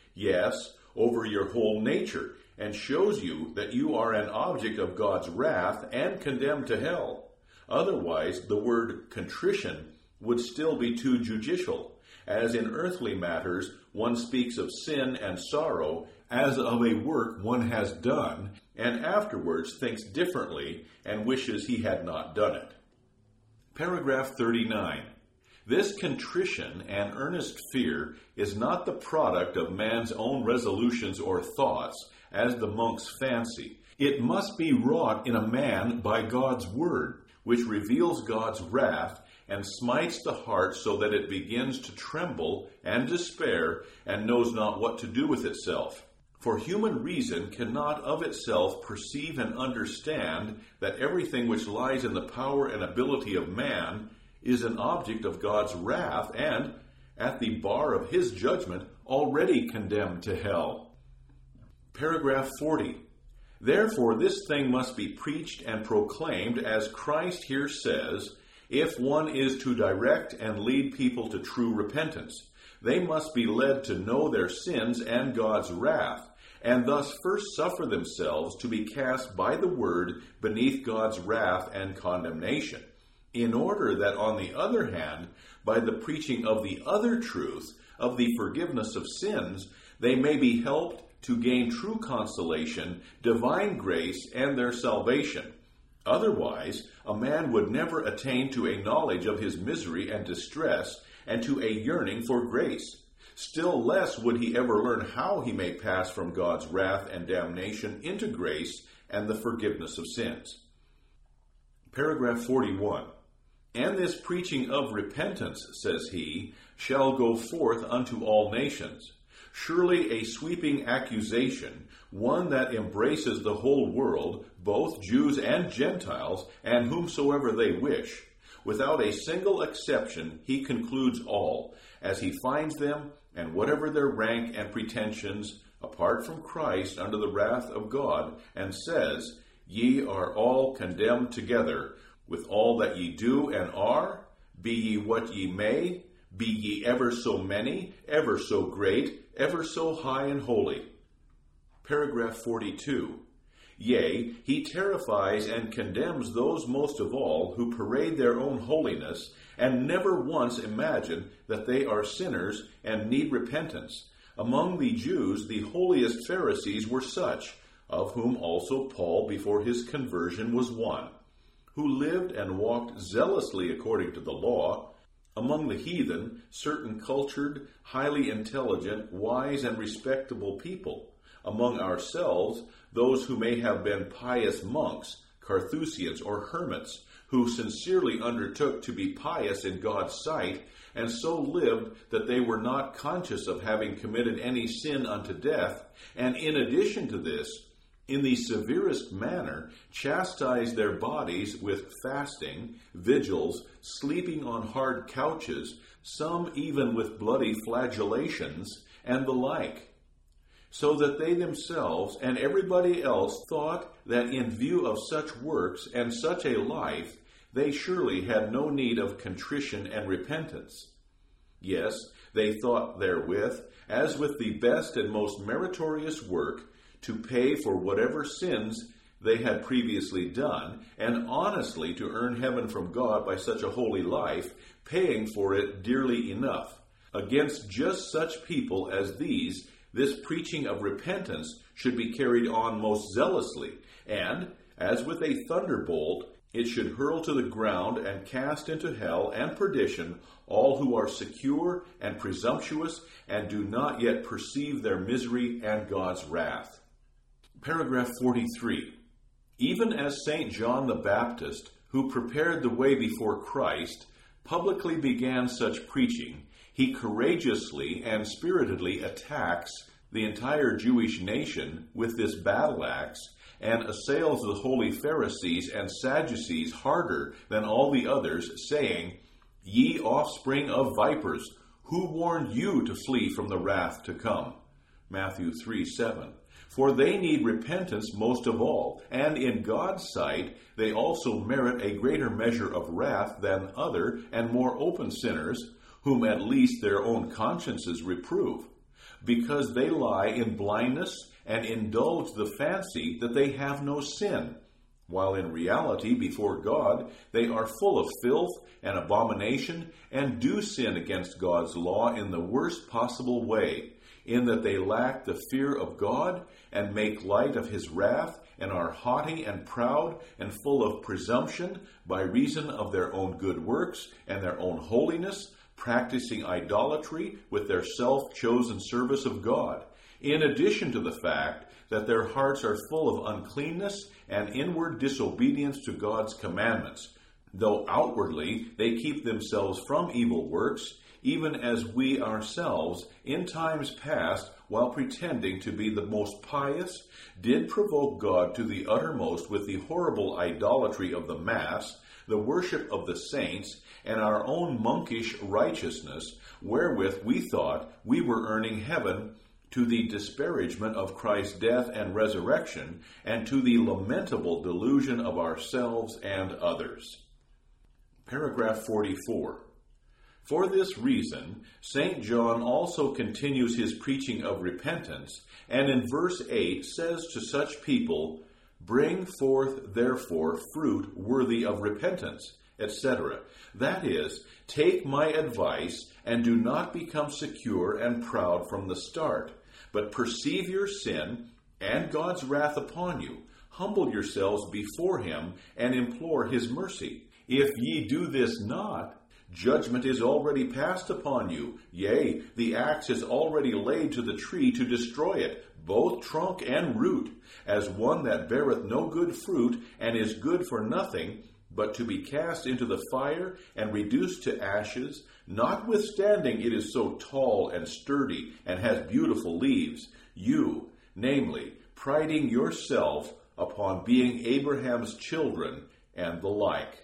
yes, over your whole nature, and shows you that you are an object of God's wrath and condemned to hell. Otherwise, the word contrition would still be too judicial, as in earthly matters one speaks of sin and sorrow as of a work one has done, and afterwards thinks differently and wishes he had not done it. Paragraph thirty-nine. This contrition and earnest fear is not the product of man's own resolutions or thoughts, as the monks fancy. It must be wrought in a man by God's word, which reveals God's wrath and smites the heart so that it begins to tremble and despair and knows not what to do with itself. For human reason cannot of itself perceive and understand that everything which lies in the power and ability of man is an object of God's wrath and, at the bar of his judgment, already condemned to hell. Paragraph forty. Therefore this thing must be preached and proclaimed, as Christ here says, if one is to direct and lead people to true repentance. They must be led to know their sins and God's wrath, and thus first suffer themselves to be cast by the word beneath God's wrath and condemnation, in order that on the other hand, by the preaching of the other truth, of the forgiveness of sins, they may be helped to gain true consolation, divine grace, and their salvation. Otherwise, a man would never attain to a knowledge of his misery and distress, and to a yearning for grace. Still less would he ever learn how he may pass from God's wrath and damnation into grace and the forgiveness of sins. Paragraph forty-one. And this preaching of repentance, says he, shall go forth unto all nations. Surely a sweeping accusation, one that embraces the whole world, both Jews and Gentiles, and whomsoever they wish. Without a single exception, he concludes all, as he finds them, and whatever their rank and pretensions, apart from Christ under the wrath of God, and says, Ye are all condemned together, with all that ye do and are, be ye what ye may, be ye ever so many, ever so great, ever so high and holy. Paragraph forty-two. Yea, he terrifies and condemns those most of all who parade their own holiness and never once imagine that they are sinners and need repentance. Among the Jews, the holiest Pharisees were such, of whom also Paul before his conversion was one, who lived and walked zealously according to the law. Among the heathen, certain cultured, highly intelligent, wise, and respectable people. Among ourselves, those who may have been pious monks, Carthusians, or hermits, who sincerely undertook to be pious in God's sight, and so lived that they were not conscious of having committed any sin unto death, and in addition to this, in the severest manner, chastised their bodies with fasting, vigils, sleeping on hard couches, some even with bloody flagellations, and the like, so that they themselves and everybody else thought that in view of such works and such a life, they surely had no need of contrition and repentance. Yes, they thought therewith, as with the best and most meritorious work, to pay for whatever sins they had previously done, and honestly to earn heaven from God by such a holy life, paying for it dearly enough. Against just such people as these, this preaching of repentance should be carried on most zealously, and, as with a thunderbolt, it should hurl to the ground and cast into hell and perdition all who are secure and presumptuous and do not yet perceive their misery and God's wrath. Paragraph forty-three. Even as Saint John the Baptist, who prepared the way before Christ, publicly began such preaching, he courageously and spiritedly attacks the entire Jewish nation with this battle axe, and assails the holy Pharisees and Sadducees harder than all the others, saying, Ye offspring of vipers, who warned you to flee from the wrath to come? Matthew three seven. For they need repentance most of all, and in God's sight they also merit a greater measure of wrath than other and more open sinners, whom at least their own consciences reprove. because they lie in blindness and indulge the fancy that they have no sin, while in reality before God they are full of filth and abomination and do sin against God's law in the worst possible way, in that they lack the fear of God and make light of his wrath and are haughty and proud and full of presumption by reason of their own good works and their own holiness, practicing idolatry with their self-chosen service of God, in addition to the fact that their hearts are full of uncleanness and inward disobedience to God's commandments, though outwardly they keep themselves from evil works, even as we ourselves, in times past, while pretending to be the most pious, did provoke God to the uttermost with the horrible idolatry of the Mass, the worship of the saints, and our own monkish righteousness, wherewith we thought we were earning heaven, to the disparagement of Christ's death and resurrection, and to the lamentable delusion of ourselves and others. Paragraph forty-four. For this reason, Saint John also continues his preaching of repentance, and in verse eight says to such people, "Bring forth therefore fruit worthy of repentance," et cetera. That is, take my advice and do not become secure and proud from the start, but perceive your sin and God's wrath upon you. Humble yourselves before him and implore his mercy. If ye do this not, judgment is already passed upon you. Yea, the axe is already laid to the tree to destroy it, both trunk and root, as one that beareth no good fruit, and is good for nothing, but to be cast into the fire and reduced to ashes, notwithstanding it is so tall and sturdy, and has beautiful leaves. You, namely, priding yourself upon being Abraham's children, and the like.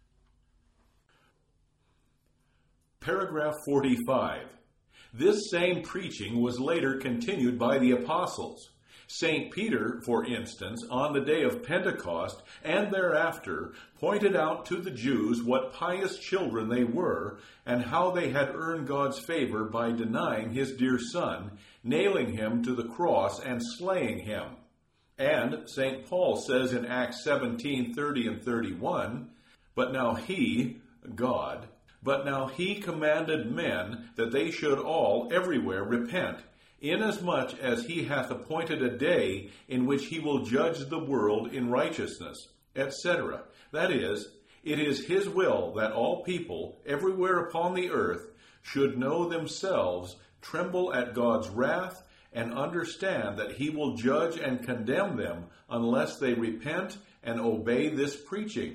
Paragraph forty-five. This same preaching was later continued by the apostles. Saint Peter, for instance, on the day of Pentecost and thereafter, pointed out to the Jews what pious children they were, and how they had earned God's favor by denying his dear Son, nailing him to the cross and slaying him. And Saint Paul says in Acts seventeen, thirty and thirty-one, But now he, God, But now he commanded men that they should all everywhere repent, inasmuch as he hath appointed a day in which he will judge the world in righteousness, et cetera. That is, it is his will that all people everywhere upon the earth should know themselves, tremble at God's wrath, and understand that he will judge and condemn them unless they repent and obey this preaching.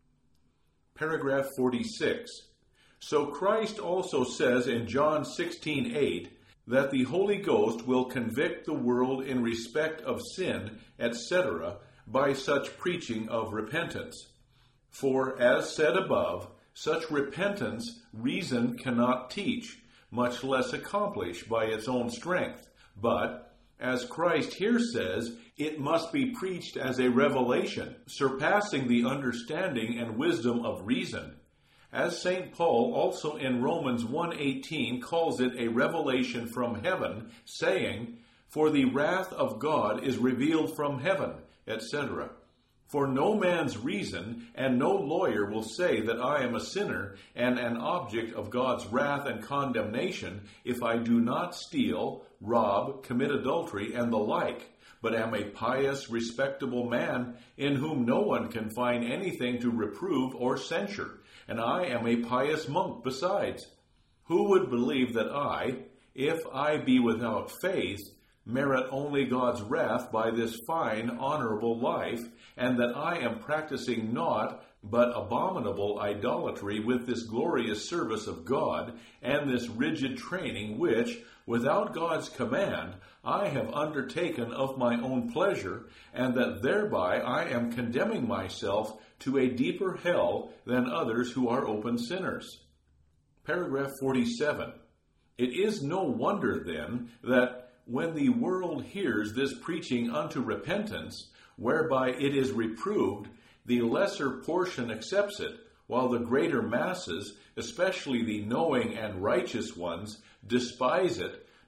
Paragraph forty-six. So Christ also says in John sixteen eight that the Holy Ghost will convict the world in respect of sin, et cetera, by such preaching of repentance. For, as said above, such repentance reason cannot teach, much less accomplish by its own strength. But, as Christ here says, it must be preached as a revelation, surpassing the understanding and wisdom of reason. As Saint Paul also in Romans one eighteen calls it a revelation from heaven, saying, For the wrath of God is revealed from heaven, et cetera. For no man's reason and no lawyer will say that I am a sinner and an object of God's wrath and condemnation if I do not steal, rob, commit adultery, and the like, but am a pious, respectable man in whom no one can find anything to reprove or censure, and I am a pious monk besides. Who would believe that I, if I be without faith, merit only God's wrath by this fine, honorable life, and that I am practicing naught but abominable idolatry with this glorious service of God and this rigid training which, without God's command, I have undertaken of my own pleasure, and that thereby I am condemning myself to a deeper hell than others who are open sinners. Paragraph forty-seven. It is no wonder, then, that when the world hears this preaching unto repentance, whereby it is reproved, the lesser portion accepts it, while the greater masses, especially the knowing and righteous ones, despise it,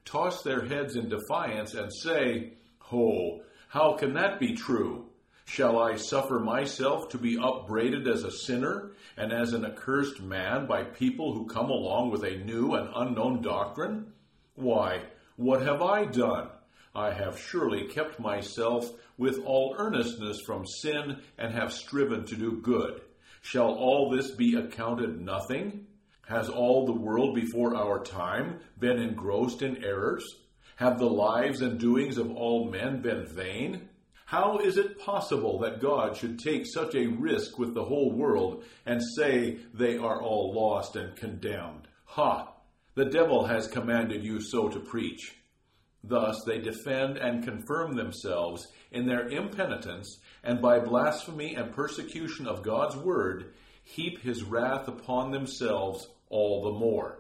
toss their heads in defiance and say, "Oh, how can that be true? Shall I suffer myself to be upbraided as a sinner and as an accursed man by people who come along with a new and unknown doctrine? Why, what have I done? I have surely kept myself with all earnestness from sin and have striven to do good. Shall all this be accounted nothing? Has all the world before our time been engrossed in errors? Have the lives and doings of all men been vain? How is it possible that God should take such a risk with the whole world and say they are all lost and condemned? Ha! The devil has commanded you so to preach." Thus they defend and confirm themselves in their impenitence, and by blasphemy and persecution of God's word, heap his wrath upon themselves all the more.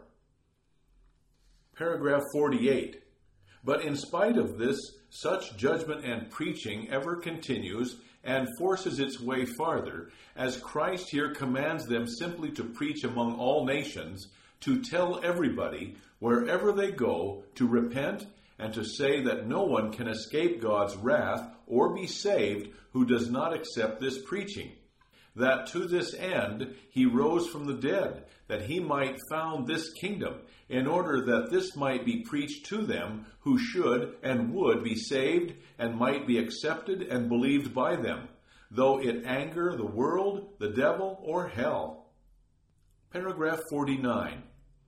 Paragraph forty-eight. But in spite of this, such judgment and preaching ever continues and forces its way farther, as Christ here commands them simply to preach among all nations, to tell everybody, wherever they go, to repent, and to say that no one can escape God's wrath or be saved who does not accept this preaching. That to this end he rose from the dead, that he might found this kingdom, in order that this might be preached to them who should and would be saved, and might be accepted and believed by them, though it anger the world, the devil, or hell. Paragraph forty-nine.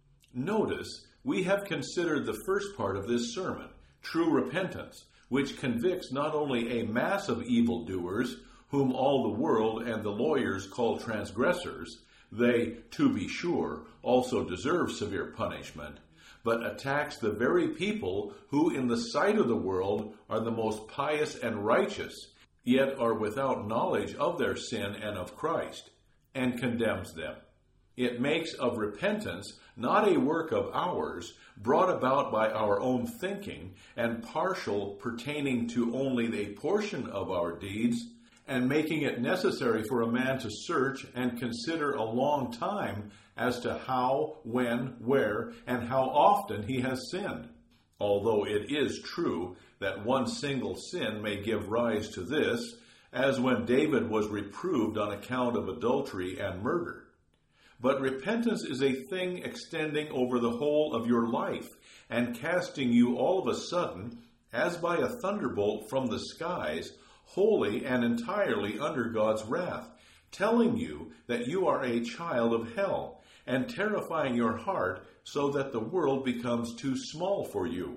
Notice, we have considered the first part of this sermon, true repentance, which convicts not only a mass of evildoers, whom all the world and the lawyers call transgressors, they, to be sure, also deserve severe punishment, but attacks the very people who in the sight of the world are the most pious and righteous, yet are without knowledge of their sin and of Christ, and condemns them. It makes of repentance not a work of ours, brought about by our own thinking, and partial pertaining to only a portion of our deeds, and making it necessary for a man to search and consider a long time as to how, when, where, and how often he has sinned. Although it is true that one single sin may give rise to this, as when David was reproved on account of adultery and murder. But repentance is a thing extending over the whole of your life, and casting you all of a sudden, as by a thunderbolt from the skies, wholly and entirely under God's wrath, telling you that you are a child of hell, and terrifying your heart so that the world becomes too small for you.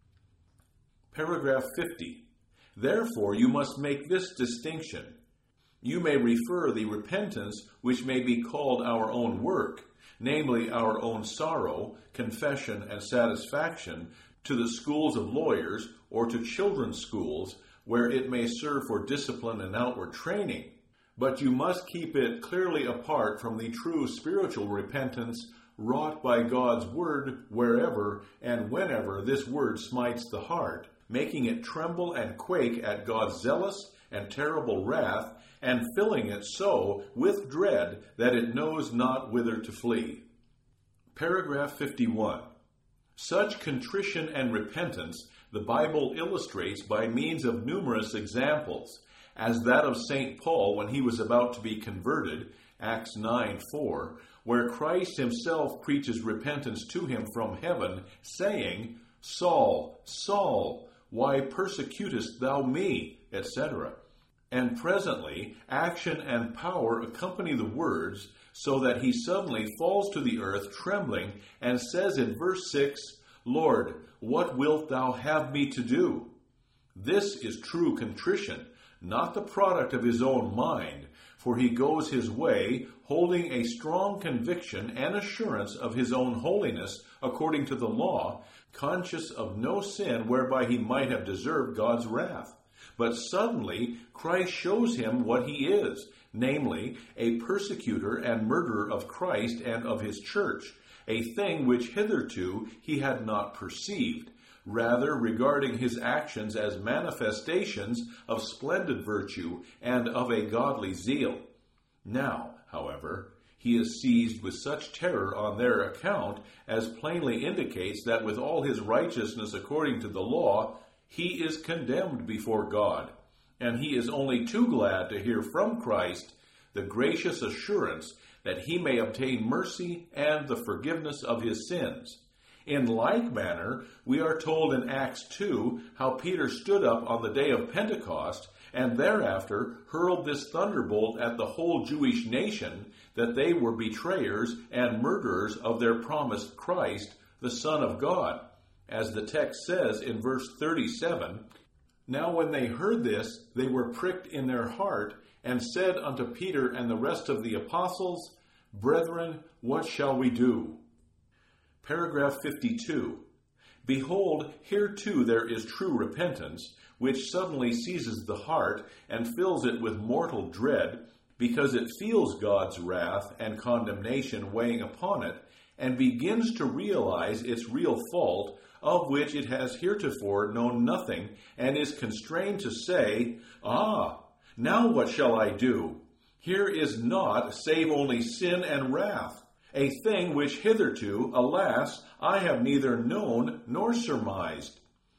Paragraph fifty. Therefore you must make this distinction. You may refer the repentance which may be called our own work, namely our own sorrow, confession, and satisfaction, to the schools of lawyers or to children's schools, where it may serve for discipline and outward training, but you must keep it clearly apart from the true spiritual repentance wrought by God's word wherever and whenever this word smites the heart, making it tremble and quake at God's zealous and terrible wrath, and filling it so with dread that it knows not whither to flee. Paragraph fifty-one. Such contrition and repentance the Bible illustrates by means of numerous examples, as that of Saint Paul when he was about to be converted, Acts nine four, where Christ himself preaches repentance to him from heaven, saying, "Saul, Saul, why persecutest thou me?" et cetera. And presently, action and power accompany the words, so that he suddenly falls to the earth trembling, and says in verse six, "Lord, what wilt thou have me to do?" This is true contrition, not the product of his own mind, for he goes his way, holding a strong conviction and assurance of his own holiness according to the law, conscious of no sin whereby he might have deserved God's wrath. But suddenly Christ shows him what he is, namely, a persecutor and murderer of Christ and of his church, a thing which hitherto he had not perceived, rather regarding his actions as manifestations of splendid virtue and of a godly zeal. Now, however, he is seized with such terror on their account as plainly indicates that with all his righteousness according to the law, he is condemned before God, and he is only too glad to hear from Christ the gracious assurance that he may obtain mercy and the forgiveness of his sins. In like manner, we are told in Acts two how Peter stood up on the day of Pentecost and thereafter hurled this thunderbolt at the whole Jewish nation that they were betrayers and murderers of their promised Christ, the Son of God. As the text says in verse thirty-seven, "Now when they heard this, they were pricked in their heart, and said unto Peter and the rest of the apostles, Brethren, what shall we do?" Paragraph fifty-two. Behold, here too there is true repentance, which suddenly seizes the heart and fills it with mortal dread, because it feels God's wrath and condemnation weighing upon it, and begins to realize its real fault, of which it has heretofore known nothing, and is constrained to say, Ah, now what shall I do? Here is naught save only sin and wrath, a thing which hitherto, alas, I have neither known nor surmised.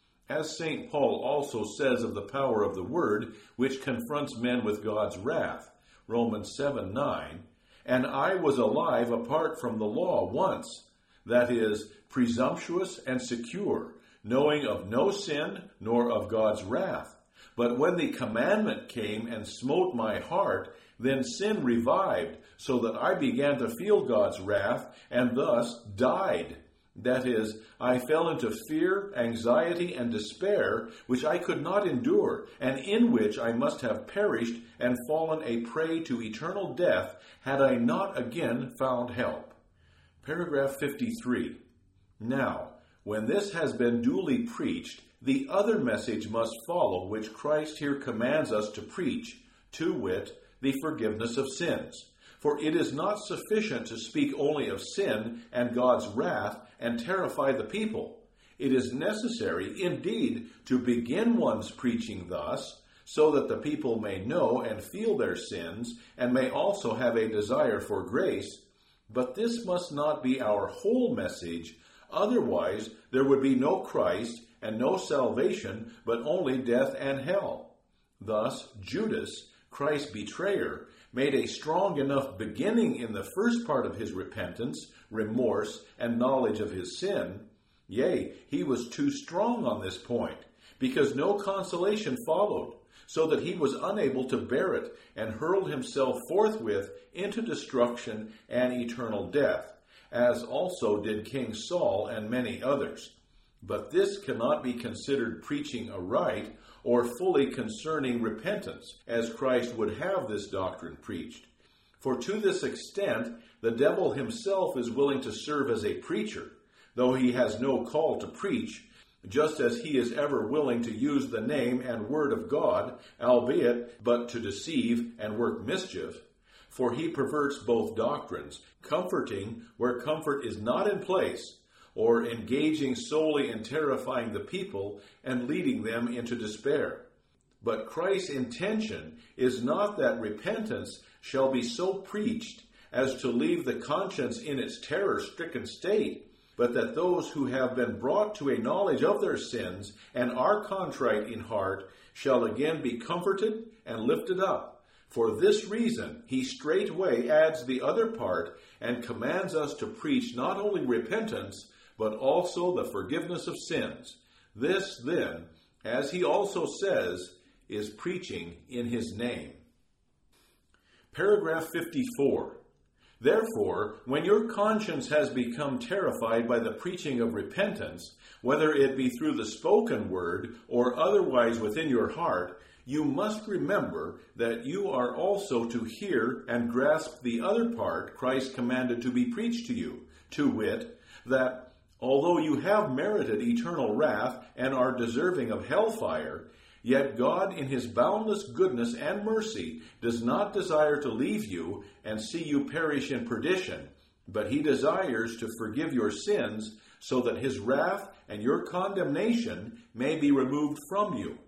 As Saint Paul also says of the power of the word, which confronts men with God's wrath, Romans seven nine, "And I was alive apart from the law once, that is, presumptuous and secure, knowing of no sin, nor of God's wrath. But when the commandment came and smote my heart, then sin revived, so that I began to feel God's wrath, and thus died. That is, I fell into fear, anxiety, and despair, which I could not endure, and in which I must have perished and fallen a prey to eternal death, had I not again found help." Paragraph fifty-three. Now, when this has been duly preached, the other message must follow which Christ here commands us to preach, to wit, the forgiveness of sins. For it is not sufficient to speak only of sin and God's wrath and terrify the people. It is necessary, indeed, to begin one's preaching thus, so that the people may know and feel their sins, and may also have a desire for grace. But this must not be our whole message, otherwise there would be no Christ and no salvation, but only death and hell. Thus, Judas, Christ's betrayer, made a strong enough beginning in the first part of his repentance, remorse, and knowledge of his sin. Yea, he was too strong on this point, because no consolation followed, so that he was unable to bear it, and hurled himself forthwith into destruction and eternal death, as also did King Saul and many others. But this cannot be considered preaching aright, or fully concerning repentance, as Christ would have this doctrine preached. For to this extent, the devil himself is willing to serve as a preacher, though he has no call to preach, just as he is ever willing to use the name and word of God, albeit but to deceive and work mischief. For he perverts both doctrines, comforting where comfort is not in place, or engaging solely in terrifying the people and leading them into despair. But Christ's intention is not that repentance shall be so preached as to leave the conscience in its terror-stricken state, but that those who have been brought to a knowledge of their sins and are contrite in heart shall again be comforted and lifted up. For this reason he straightway adds the other part and commands us to preach not only repentance, but also the forgiveness of sins. This, then, as he also says, is preaching in his name. Paragraph fifty-four. Therefore, when your conscience has become terrified by the preaching of repentance, whether it be through the spoken word or otherwise within your heart, you must remember that you are also to hear and grasp the other part Christ commanded to be preached to you, to wit, that although you have merited eternal wrath and are deserving of hellfire, yet God in his boundless goodness and mercy does not desire to leave you and see you perish in perdition, but he desires to forgive your sins so that his wrath and your condemnation may be removed from you.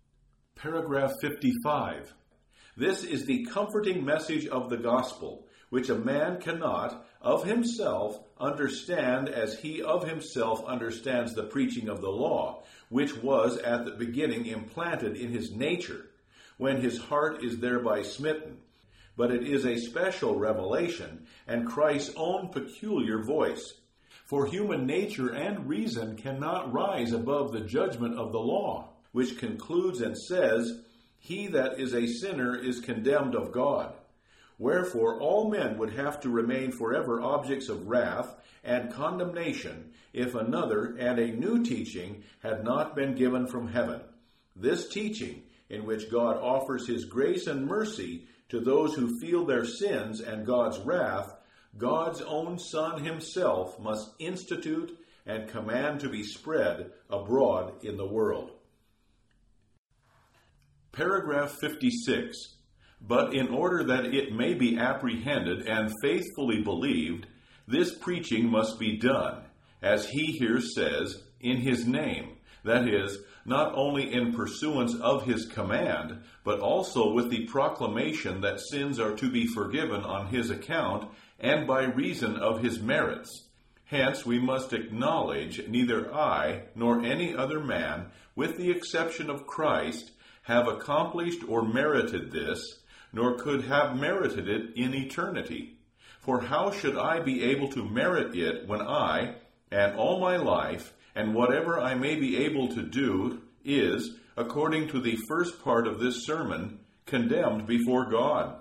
Paragraph fifty-five. This is the comforting message of the gospel, which a man cannot of himself understand as he of himself understands the preaching of the law, which was at the beginning implanted in his nature, when his heart is thereby smitten. But it is a special revelation, and Christ's own peculiar voice. For human nature and reason cannot rise above the judgment of the law, which concludes and says, "He that is a sinner is condemned of God." Wherefore all men would have to remain forever objects of wrath and condemnation if another and a new teaching had not been given from heaven. This teaching, in which God offers his grace and mercy to those who feel their sins and God's wrath, God's own Son himself must institute and command to be spread abroad in the world. Paragraph fifty-six. But in order that it may be apprehended and faithfully believed, this preaching must be done, as he here says, in his name, that is, not only in pursuance of his command, but also with the proclamation that sins are to be forgiven on his account and by reason of his merits. Hence we must acknowledge neither I nor any other man, with the exception of Christ, have accomplished or merited this, nor could have merited it in eternity. For how should I be able to merit it when I, and all my life, and whatever I may be able to do, is, according to the first part of this sermon, condemned before God?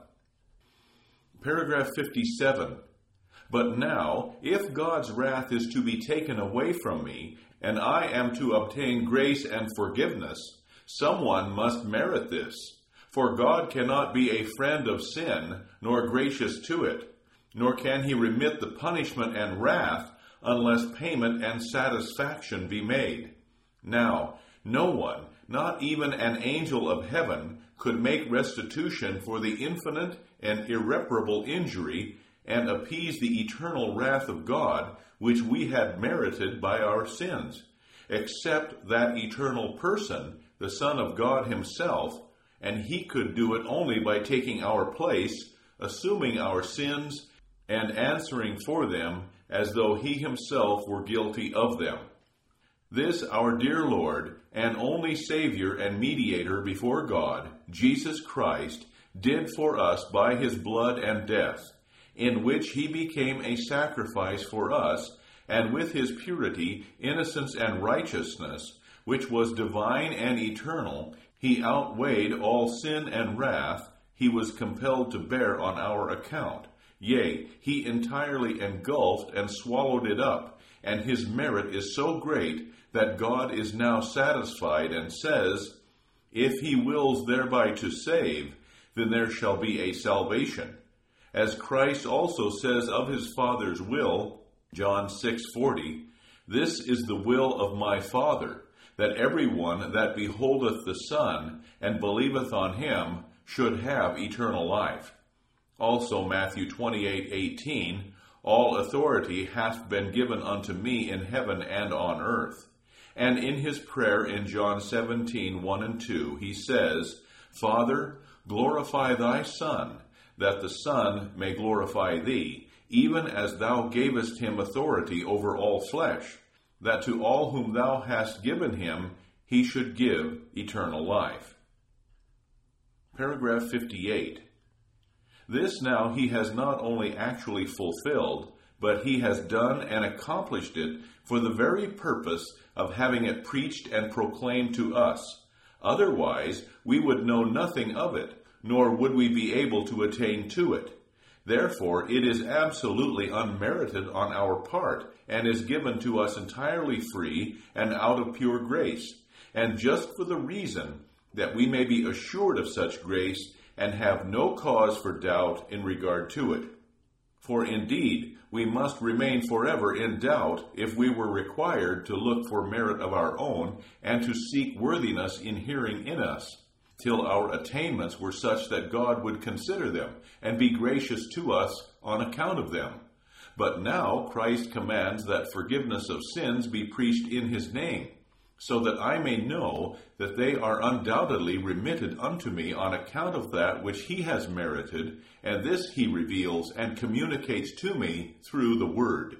Paragraph fifty-seven. But now, if God's wrath is to be taken away from me, and I am to obtain grace and forgiveness, someone must merit this. For God cannot be a friend of sin, nor gracious to it, nor can he remit the punishment and wrath, unless payment and satisfaction be made. Now, no one, not even an angel of heaven, could make restitution for the infinite and irreparable injury and appease the eternal wrath of God, which we had merited by our sins, except that eternal person, the Son of God himself, and he could do it only by taking our place, assuming our sins, and answering for them as though he himself were guilty of them. This our dear Lord, and only Savior and Mediator before God, Jesus Christ, did for us by his blood and death, in which he became a sacrifice for us, and with his purity, innocence, and righteousness, which was divine and eternal, he outweighed all sin and wrath he was compelled to bear on our account. Yea, he entirely engulfed and swallowed it up, and his merit is so great that God is now satisfied and says, "If he wills thereby to save, then there shall be a salvation." As Christ also says of his Father's will, John six forty, "This is the will of my Father, that every one that beholdeth the Son, and believeth on him, should have eternal life." Also Matthew twenty-eight eighteen, "All authority hath been given unto me in heaven and on earth." And in his prayer in John seventeen one and two, he says, "Father, glorify thy Son, that the Son may glorify thee, even as thou gavest him authority over all flesh, that to all whom thou hast given him he should give eternal life." Paragraph fifty-eight. This now he has not only actually fulfilled, but he has done and accomplished it for the very purpose of having it preached and proclaimed to us. Otherwise, we would know nothing of it, nor would we be able to attain to it. Therefore, it is absolutely unmerited on our part, and is given to us entirely free and out of pure grace, and just for the reason that we may be assured of such grace and have no cause for doubt in regard to it. For indeed, we must remain forever in doubt if we were required to look for merit of our own and to seek worthiness inhering in us, till our attainments were such that God would consider them and be gracious to us on account of them. But now Christ commands that forgiveness of sins be preached in his name, so that I may know that they are undoubtedly remitted unto me on account of that which he has merited, and this he reveals and communicates to me through the word.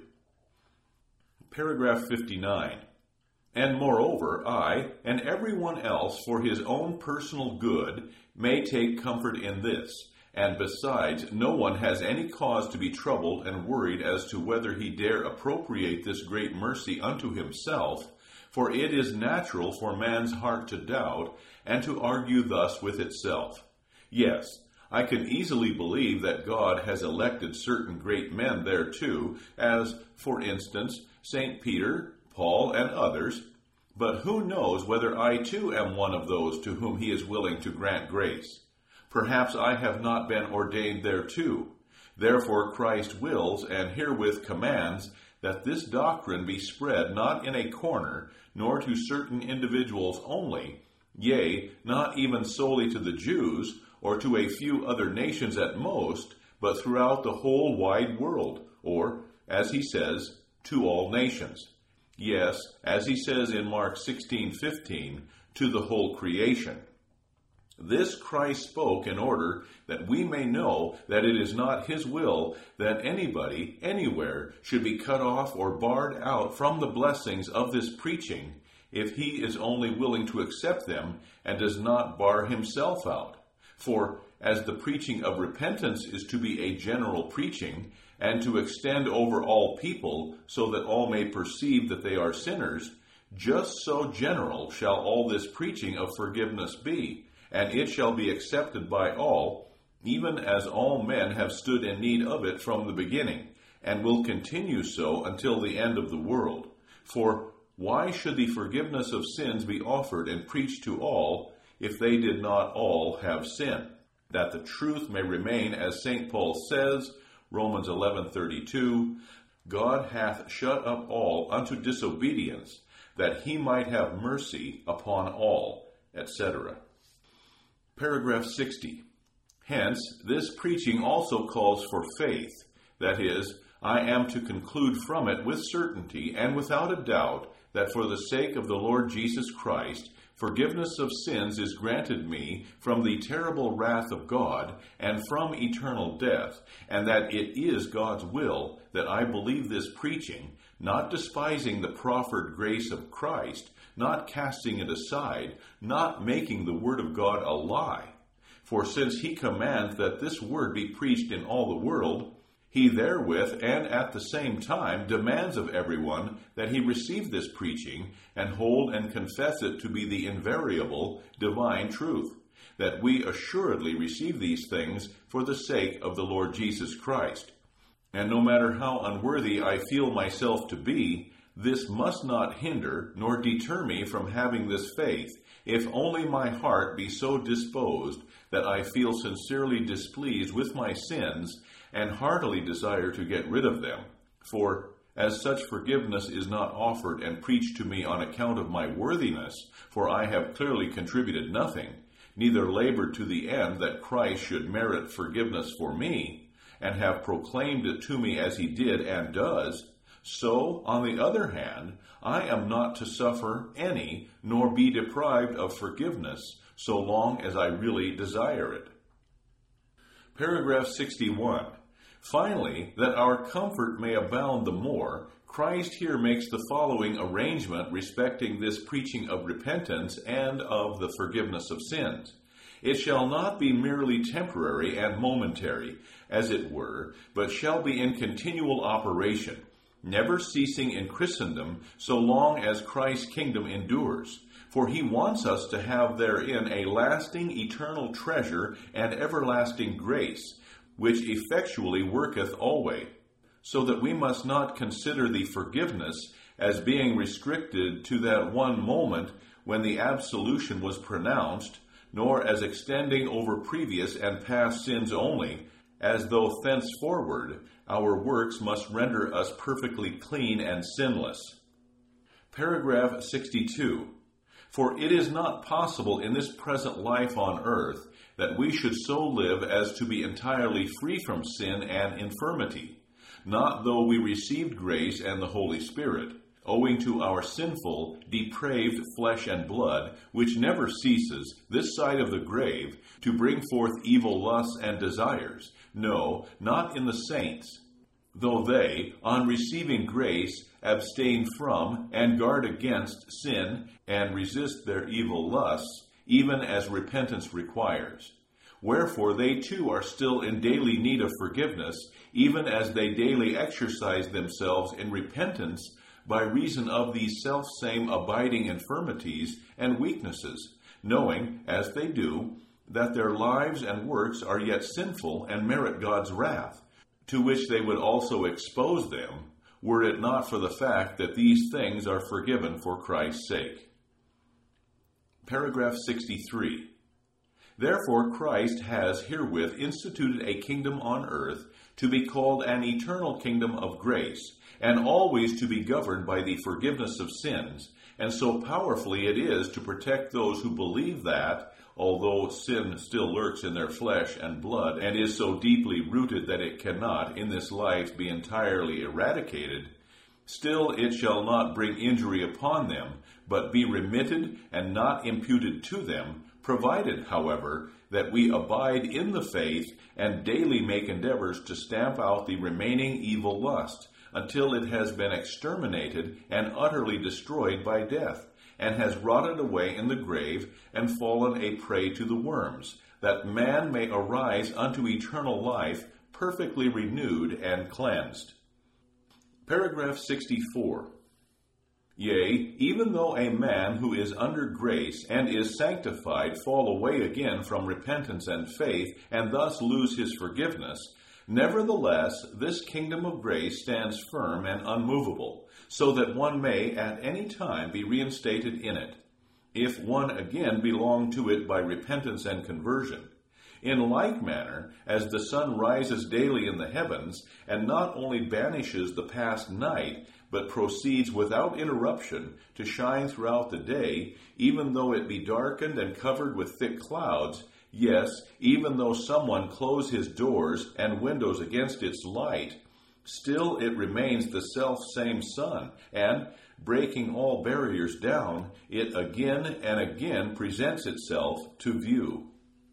Paragraph fifty-nine. And moreover, I, and everyone else for his own personal good, may take comfort in this. And besides, no one has any cause to be troubled and worried as to whether he dare appropriate this great mercy unto himself, for it is natural for man's heart to doubt, and to argue thus with itself. Yes, I can easily believe that God has elected certain great men thereto, as, for instance, Saint Peter, Paul, and others, but who knows whether I too am one of those to whom he is willing to grant grace? Perhaps I have not been ordained thereto. Therefore Christ wills, and herewith commands, that this doctrine be spread not in a corner, nor to certain individuals only, yea, not even solely to the Jews, or to a few other nations at most, but throughout the whole wide world, or, as he says, to all nations. Yes, as he says in Mark sixteen fifteen, to the whole creation. This Christ spoke in order that we may know that it is not his will that anybody, anywhere, should be cut off or barred out from the blessings of this preaching, if he is only willing to accept them and does not bar himself out. For, as the preaching of repentance is to be a general preaching, and to extend over all people, so that all may perceive that they are sinners, just so general shall all this preaching of forgiveness be, and it shall be accepted by all, even as all men have stood in need of it from the beginning, and will continue so until the end of the world. For why should the forgiveness of sins be offered and preached to all, if they did not all have sin? That the truth may remain, as Saint Paul says, Romans eleven thirty-two, God hath shut up all unto disobedience, that he might have mercy upon all, et cetera. Paragraph sixty. Hence, this preaching also calls for faith, that is, I am to conclude from it with certainty and without a doubt that for the sake of the Lord Jesus Christ, forgiveness of sins is granted me from the terrible wrath of God and from eternal death, and that it is God's will that I believe this preaching, not despising the proffered grace of Christ, not casting it aside, not making the word of God a lie. For since he commands that this word be preached in all the world, he therewith and at the same time demands of everyone that he receive this preaching and hold and confess it to be the invariable divine truth, that we assuredly receive these things for the sake of the Lord Jesus Christ. And no matter how unworthy I feel myself to be, this must not hinder nor deter me from having this faith, if only my heart be so disposed that I feel sincerely displeased with my sins and heartily desire to get rid of them. For, as such forgiveness is not offered and preached to me on account of my worthiness, for I have clearly contributed nothing, neither labored to the end that Christ should merit forgiveness for me, and have proclaimed it to me as he did and does, so, on the other hand, I am not to suffer any, nor be deprived of forgiveness, so long as I really desire it. Paragraph sixty-one. Finally, that our comfort may abound the more, Christ here makes the following arrangement respecting this preaching of repentance and of the forgiveness of sins. It shall not be merely temporary and momentary, as it were, but shall be in continual operation, never ceasing in Christendom so long as Christ's kingdom endures. For he wants us to have therein a lasting eternal treasure and everlasting grace, which effectually worketh alway, so that we must not consider the forgiveness as being restricted to that one moment when the absolution was pronounced, nor as extending over previous and past sins only, as though thenceforward our works must render us perfectly clean and sinless. Paragraph sixty-two. For it is not possible in this present life on earth that we should so live as to be entirely free from sin and infirmity, not though we received grace and the Holy Spirit. owing to our sinful, depraved flesh and blood, which never ceases, this side of the grave, to bring forth evil lusts and desires. No, not in the saints. Though they, on receiving grace, abstain from and guard against sin and resist their evil lusts, even as repentance requires. Wherefore they too are still in daily need of forgiveness, even as they daily exercise themselves in repentance by reason of these selfsame abiding infirmities and weaknesses, knowing, as they do, that their lives and works are yet sinful and merit God's wrath, to which they would also expose them, were it not for the fact that these things are forgiven for Christ's sake. Paragraph sixty-three. Therefore Christ has herewith instituted a kingdom on earth to be called an eternal kingdom of grace, and always to be governed by the forgiveness of sins, and so powerfully it is to protect those who believe that, although sin still lurks in their flesh and blood, and is so deeply rooted that it cannot in this life be entirely eradicated, still it shall not bring injury upon them, but be remitted and not imputed to them, provided, however, that we abide in the faith and daily make endeavors to stamp out the remaining evil lust, until it has been exterminated and utterly destroyed by death, and has rotted away in the grave and fallen a prey to the worms, that man may arise unto eternal life, perfectly renewed and cleansed. Paragraph sixty-four. Yea, even though a man who is under grace and is sanctified fall away again from repentance and faith, and thus lose his forgiveness, nevertheless this kingdom of grace stands firm and unmovable, so that one may at any time be reinstated in it, if one again belong to it by repentance and conversion. In like manner, as the sun rises daily in the heavens, and not only banishes the past night, but proceeds without interruption to shine throughout the day, even though it be darkened and covered with thick clouds, yes, even though someone close his doors and windows against its light, still it remains the self-same sun, and, breaking all barriers down, it again and again presents itself to view.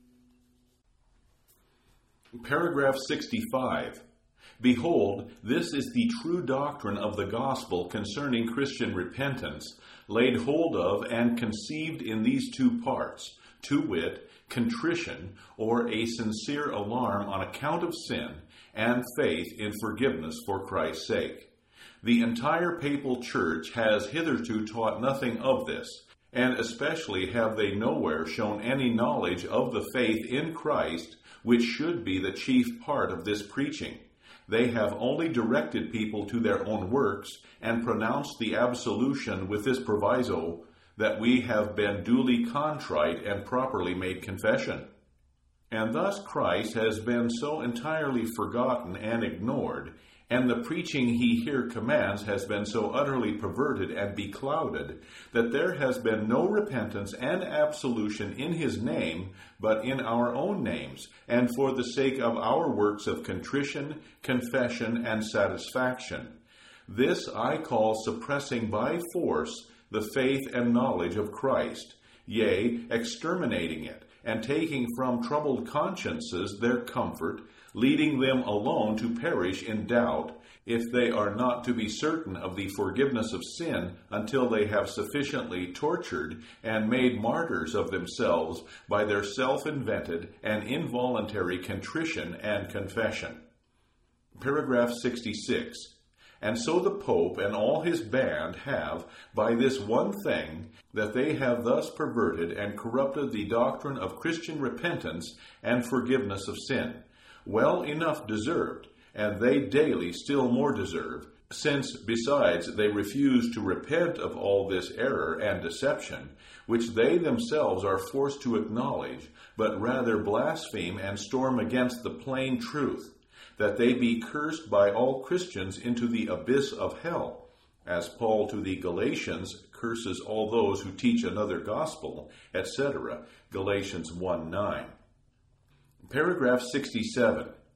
Paragraph sixty-five. Behold, this is the true doctrine of the gospel concerning Christian repentance, laid hold of and conceived in these two parts, to wit, contrition, or a sincere alarm on account of sin, and faith in forgiveness for Christ's sake. The entire papal church has hitherto taught nothing of this, and especially have they nowhere shown any knowledge of the faith in Christ, which should be the chief part of this preaching. They have only directed people to their own works, and pronounced the absolution with this proviso, that we have been duly contrite and properly made confession. And thus Christ has been so entirely forgotten and ignored, and the preaching he here commands has been so utterly perverted and beclouded, that there has been no repentance and absolution in his name, but in our own names, and for the sake of our works of contrition, confession, and satisfaction. This I call suppressing by force the faith and knowledge of Christ, yea, exterminating it, and taking from troubled consciences their comfort, leading them alone to perish in doubt, if they are not to be certain of the forgiveness of sin until they have sufficiently tortured and made martyrs of themselves by their self-invented and involuntary contrition and confession. Paragraph sixty-six. And so the Pope and all his band have, by this one thing, that they have thus perverted and corrupted the doctrine of Christian repentance and forgiveness of sin, well enough deserved, and they daily still more deserve, since besides they refuse to repent of all this error and deception, which they themselves are forced to acknowledge, but rather blaspheme and storm against the plain truth, that they be cursed by all Christians into the abyss of hell, as Paul to the Galatians curses all those who teach another gospel, et cetera, Galatians one nine. Paragraph sixty-seven.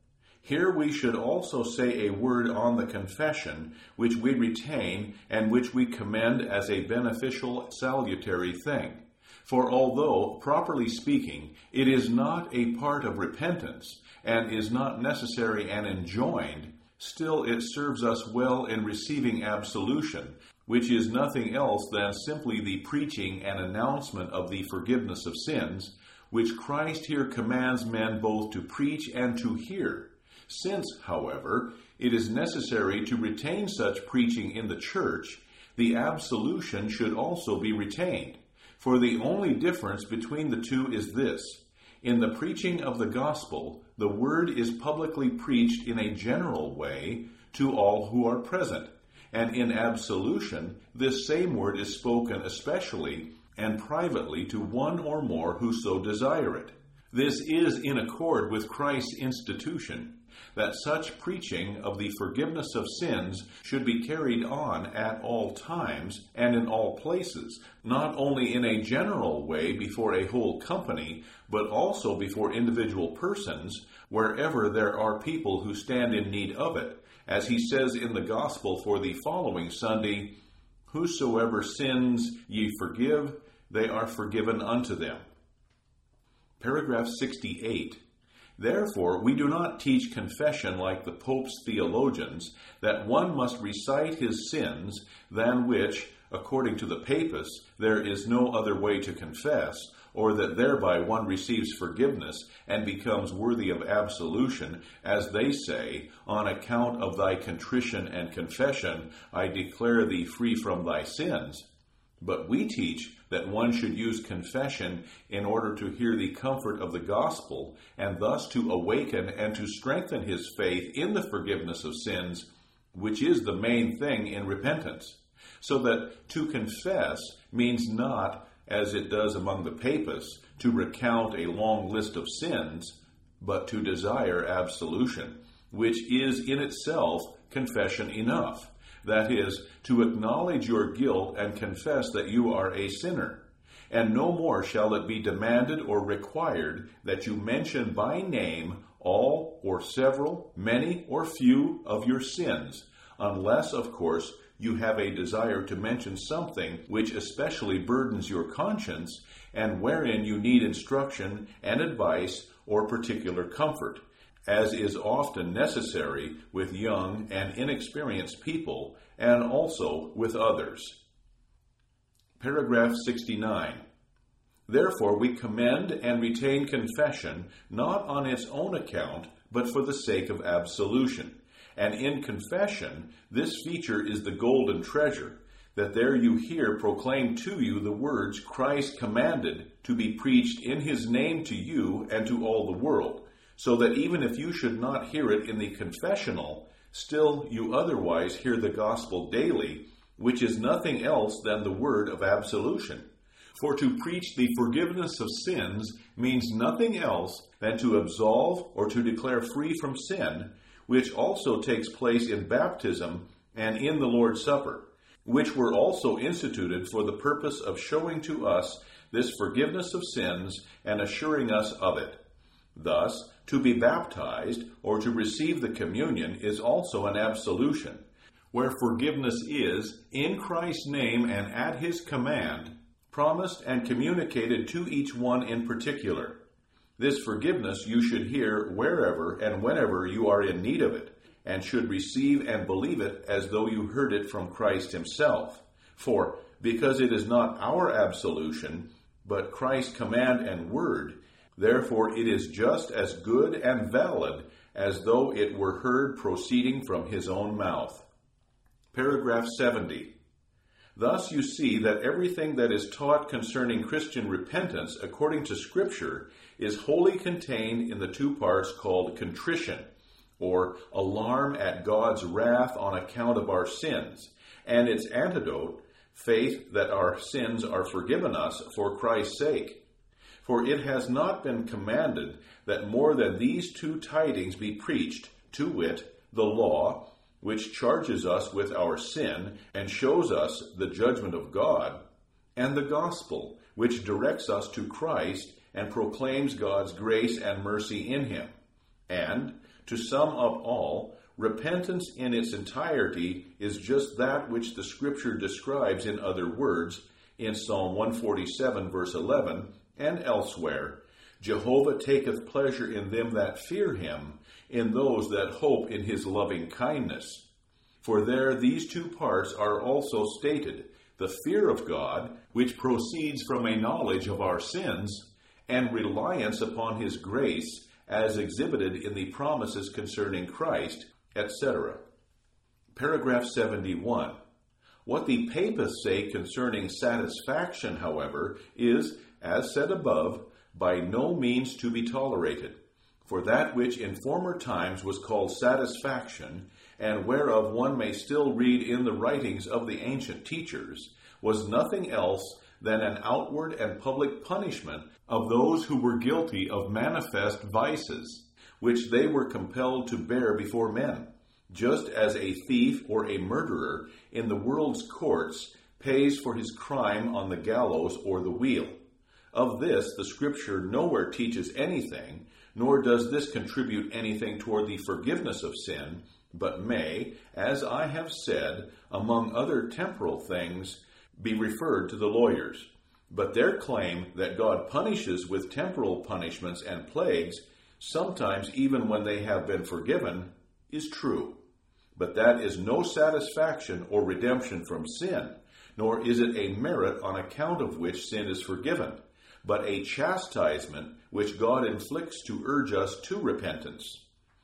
Here we should also say a word on the confession, which we retain and which we commend as a beneficial, salutary thing. For although, properly speaking, it is not a part of repentance, and is not necessary and enjoined, still it serves us well in receiving absolution, which is nothing else than simply the preaching and announcement of the forgiveness of sins, which Christ here commands men both to preach and to hear. Since, however, it is necessary to retain such preaching in the church, the absolution should also be retained. For the only difference between the two is this: in the preaching of the gospel, the word is publicly preached in a general way to all who are present, and in absolution, this same word is spoken especially and privately to one or more who so desire it. This is in accord with Christ's institution, that such preaching of the forgiveness of sins should be carried on at all times and in all places, not only in a general way before a whole company, but also before individual persons, wherever there are people who stand in need of it, as he says in the gospel for the following Sunday, "Whosoever sins ye forgive, they are forgiven unto them." Paragraph sixty-eight. Therefore, we do not teach confession like the Pope's theologians, that one must recite his sins, than which, according to the Papists, there is no other way to confess, or that thereby one receives forgiveness and becomes worthy of absolution, as they say, on account of thy contrition and confession, I declare thee free from thy sins. But we teach that one should use confession in order to hear the comfort of the gospel, and thus to awaken and to strengthen his faith in the forgiveness of sins, which is the main thing in repentance. So that to confess means not, as it does among the Papists, to recount a long list of sins, but to desire absolution, which is in itself confession enough. That is, to acknowledge your guilt and confess that you are a sinner. And no more shall it be demanded or required that you mention by name all or several, many or few of your sins, unless, of course, you have a desire to mention something which especially burdens your conscience, and wherein you need instruction and advice or particular comfort, as is often necessary with young and inexperienced people, and also with others. Paragraph sixty-nine. Therefore we commend and retain confession, not on its own account, but for the sake of absolution. And in confession, this feature is the golden treasure, that there you hear proclaimed to you the words Christ commanded to be preached in his name to you and to all the world, so that even if you should not hear it in the confessional, still you otherwise hear the gospel daily, which is nothing else than the word of absolution. For to preach the forgiveness of sins means nothing else than to absolve or to declare free from sin, which also takes place in baptism and in the Lord's Supper, which were also instituted for the purpose of showing to us this forgiveness of sins and assuring us of it. Thus, to be baptized or to receive the communion is also an absolution, where forgiveness is, in Christ's name and at his command, promised and communicated to each one in particular. This forgiveness you should hear wherever and whenever you are in need of it, and should receive and believe it as though you heard it from Christ himself. For, because it is not our absolution, but Christ's command and word, therefore it is just as good and valid as though it were heard proceeding from his own mouth. Paragraph seventy. Thus you see that everything that is taught concerning Christian repentance according to Scripture is wholly contained in the two parts called contrition, or alarm at God's wrath on account of our sins, and its antidote, faith that our sins are forgiven us for Christ's sake. For it has not been commanded that more than these two tidings be preached, to wit, the law, which charges us with our sin and shows us the judgment of God, and the gospel, which directs us to Christ and proclaims God's grace and mercy in him. And, To sum up all, repentance in its entirety is just that which the Scripture describes in other words in Psalm one forty-seven, verse eleven, and elsewhere. Jehovah taketh pleasure in them that fear him, in those that hope in his loving kindness. For there these two parts are also stated, the fear of God, which proceeds from a knowledge of our sins, and reliance upon his grace, as exhibited in the promises concerning Christ, et cetera. Paragraph seventy-one. What the papists say concerning satisfaction, however, is, as said above, by no means to be tolerated. For that which in former times was called satisfaction, and whereof one may still read in the writings of the ancient teachers, was nothing else than an outward and public punishment of those who were guilty of manifest vices, which they were compelled to bear before men, just as a thief or a murderer in the world's courts pays for his crime on the gallows or the wheel. Of this the Scripture nowhere teaches anything, nor does this contribute anything toward the forgiveness of sin, but may, as I have said, among other temporal things, be referred to the lawyers. But their claim that God punishes with temporal punishments and plagues, sometimes even when they have been forgiven, is true. But that is no satisfaction or redemption from sin, nor is it a merit on account of which sin is forgiven, but a chastisement which God inflicts to urge us to repentance.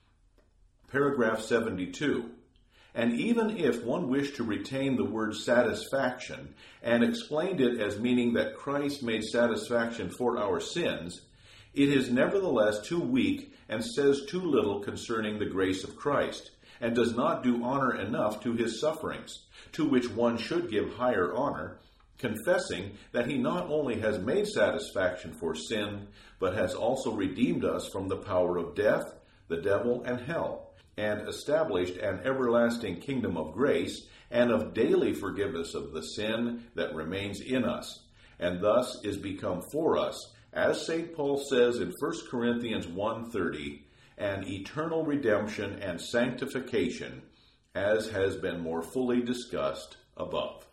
Paragraph seventy-two. And even if one wished to retain the word satisfaction and explained it as meaning that Christ made satisfaction for our sins, it is nevertheless too weak and says too little concerning the grace of Christ, and does not do honor enough to his sufferings, to which one should give higher honor, confessing that he not only has made satisfaction for sin, but has also redeemed us from the power of death, the devil, and hell, and established an everlasting kingdom of grace and of daily forgiveness of the sin that remains in us, and thus is become for us, as Saint Paul says in First Corinthians one thirty, an eternal redemption and sanctification, as has been more fully discussed above.